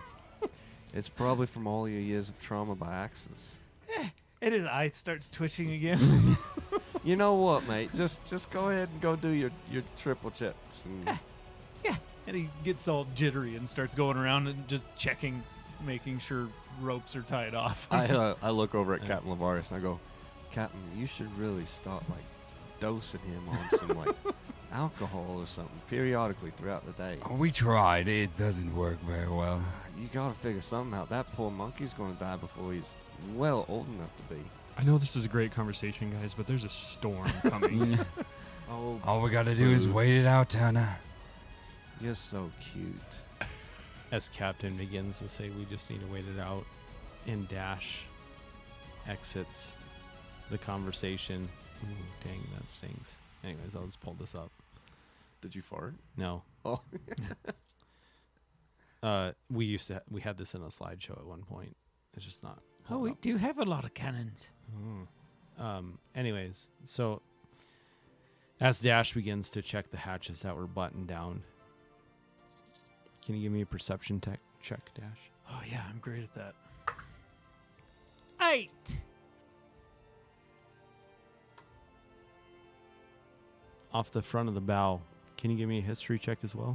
S7: It's probably from all your years of trauma by axes.
S6: And his eye starts twitching again.
S7: You know what, mate? Just go ahead and go do your triple checks. And
S6: And he gets all jittery and starts going around and just checking, making sure ropes are tied off.
S7: I look over at Captain Lavarius and I go, Captain, you should really start like dosing him on some like alcohol or something periodically throughout the day.
S4: Oh, we tried. It doesn't work very well.
S7: You gotta figure something out. That poor monkey's gonna die before he's well old enough to be.
S5: I know this is a great conversation, guys, but there's a storm coming.
S7: Oh,
S4: All we gotta do is wait it out, Turner.
S7: you're so cute.
S1: As Captain begins to say, we just need to wait it out, and Dash exits the conversation. Ooh, dang, that stings. Anyways, I'll just pull this up.
S7: Did you fart?
S1: No.
S7: Oh.
S1: We had this in a slideshow at one point. It's just not.
S2: Oh, we do have a lot of cannons.
S1: Anyways, so as Dash begins to check the hatches that were buttoned down, can you give me a perception check, Dash?
S6: Oh, yeah, I'm great at that.
S2: 8.
S1: Off the front of the bow, can you give me a history check as well?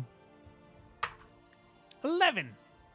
S2: 11.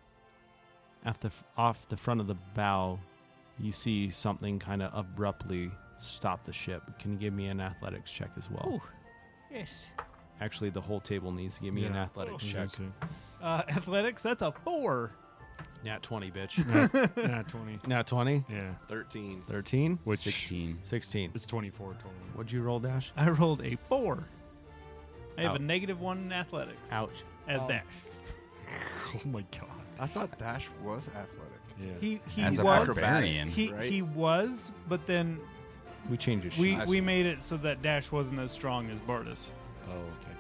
S1: Off the front of the bow, you see something kind of abruptly stop the ship. Can you give me an athletics check as well?
S2: Ooh. Yes.
S1: Actually, the whole table needs to give me an
S5: Yeah.
S1: athletics
S5: I was
S1: check.
S5: gonna
S6: Athletics, that's a 4.
S1: Nat 20, bitch.
S5: say, Nah, 20.
S1: Nat 20?
S5: Yeah.
S7: 13.
S1: 13?
S5: Which
S4: 16.
S1: 16.
S5: It's 24 total.
S1: What'd you roll, Dash?
S6: I rolled a 4. I have
S7: Ouch.
S6: a -1 in athletics.
S7: Ouch.
S6: As Dash.
S5: Oh my god.
S3: I thought Dash was athletic.
S5: Yeah.
S6: He
S4: As a
S6: was
S4: barbarian.
S3: right?
S6: he was, but then
S7: We changed his
S6: we
S7: sheet.
S6: we made it so that Dash wasn't as strong as Bardus.
S5: Oh, okay.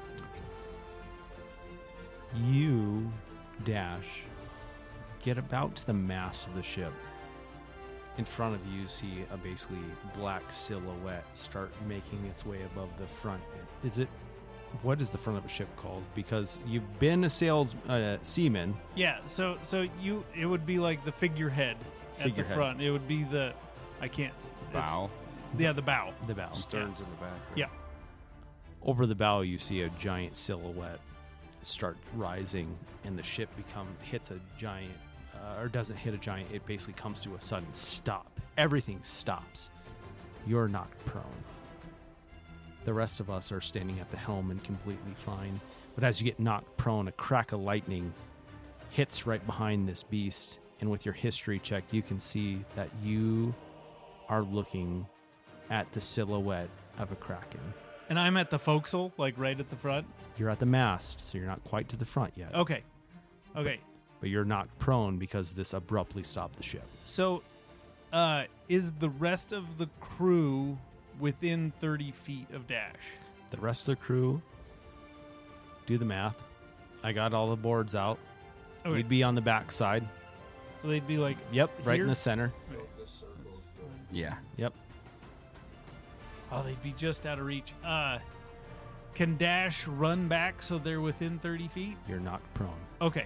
S7: You, Dash, get about to the mast of the ship. In front of you, see a basically black silhouette start making its way above the front. What is the front of a ship called? Because you've been a seaman.
S6: Yeah, so it would be like the figurehead at the
S7: Figurehead.
S6: front. It would be the it's-
S4: Bow.
S6: Yeah, the bow.
S7: The bow.
S3: Stern's in the back. Right?
S6: Yeah.
S7: Over the bow, you see a giant silhouette start rising, and the ship hits a giant, or doesn't hit a giant. It basically comes to a sudden stop. Everything stops. You're knocked prone. The rest of us are standing at the helm and completely fine. But as you get knocked prone, a crack of lightning hits right behind this beast, and with your history check, you can see that you are looking at the silhouette of a kraken.
S6: And I'm at the forecastle, like right at the front.
S7: You're at the mast, so you're not quite to the front yet.
S6: Okay. Okay.
S7: But you're knocked prone because this abruptly stopped the ship.
S6: So is the rest of the crew within 30 feet of Dash?
S7: The rest of the crew, do the math. I got all the boards out.
S6: Okay.
S7: We'd be on the back side.
S6: So they'd be like
S7: Yep, right
S6: here?
S7: in the center.
S4: Yeah.
S7: Yep.
S6: Oh, they'd be just out of reach. Can Dash run back so they're within 30 feet?
S7: You're knocked prone.
S6: Okay.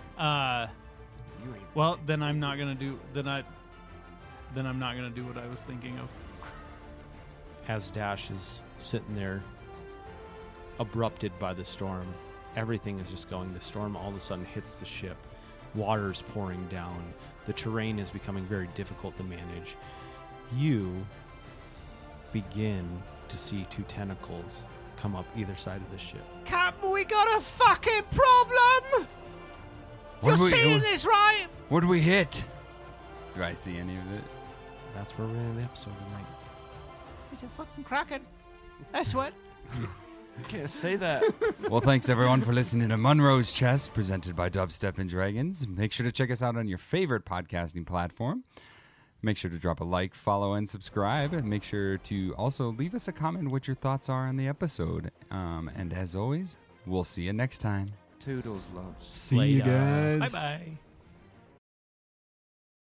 S6: Well, then I'm not gonna do. Then I'm not gonna do what I was thinking of.
S7: As Dash is sitting there, abrupted by the storm, everything is just going. The storm all of a sudden hits the ship. Water's pouring down. The terrain is becoming very difficult to manage. You begin to see two tentacles come up either side of the ship.
S2: Captain, we got a fucking problem! You're seeing this, right?
S4: What do we hit? Do I see any of it?
S7: That's where we're in the episode tonight.
S2: He's a fucking kraken. That's what.
S3: You can't say that.
S4: Well, thanks everyone for listening to Monroe's Chest, presented by Dubstep and Dragons. Make sure to check us out on your favorite podcasting platform. Make sure to drop a like, follow, and subscribe. And make sure to also leave us a comment what your thoughts are on the episode. And as always, we'll see you next time.
S3: Toodles loves.
S5: See you
S7: Later.
S5: guys.
S6: Bye bye.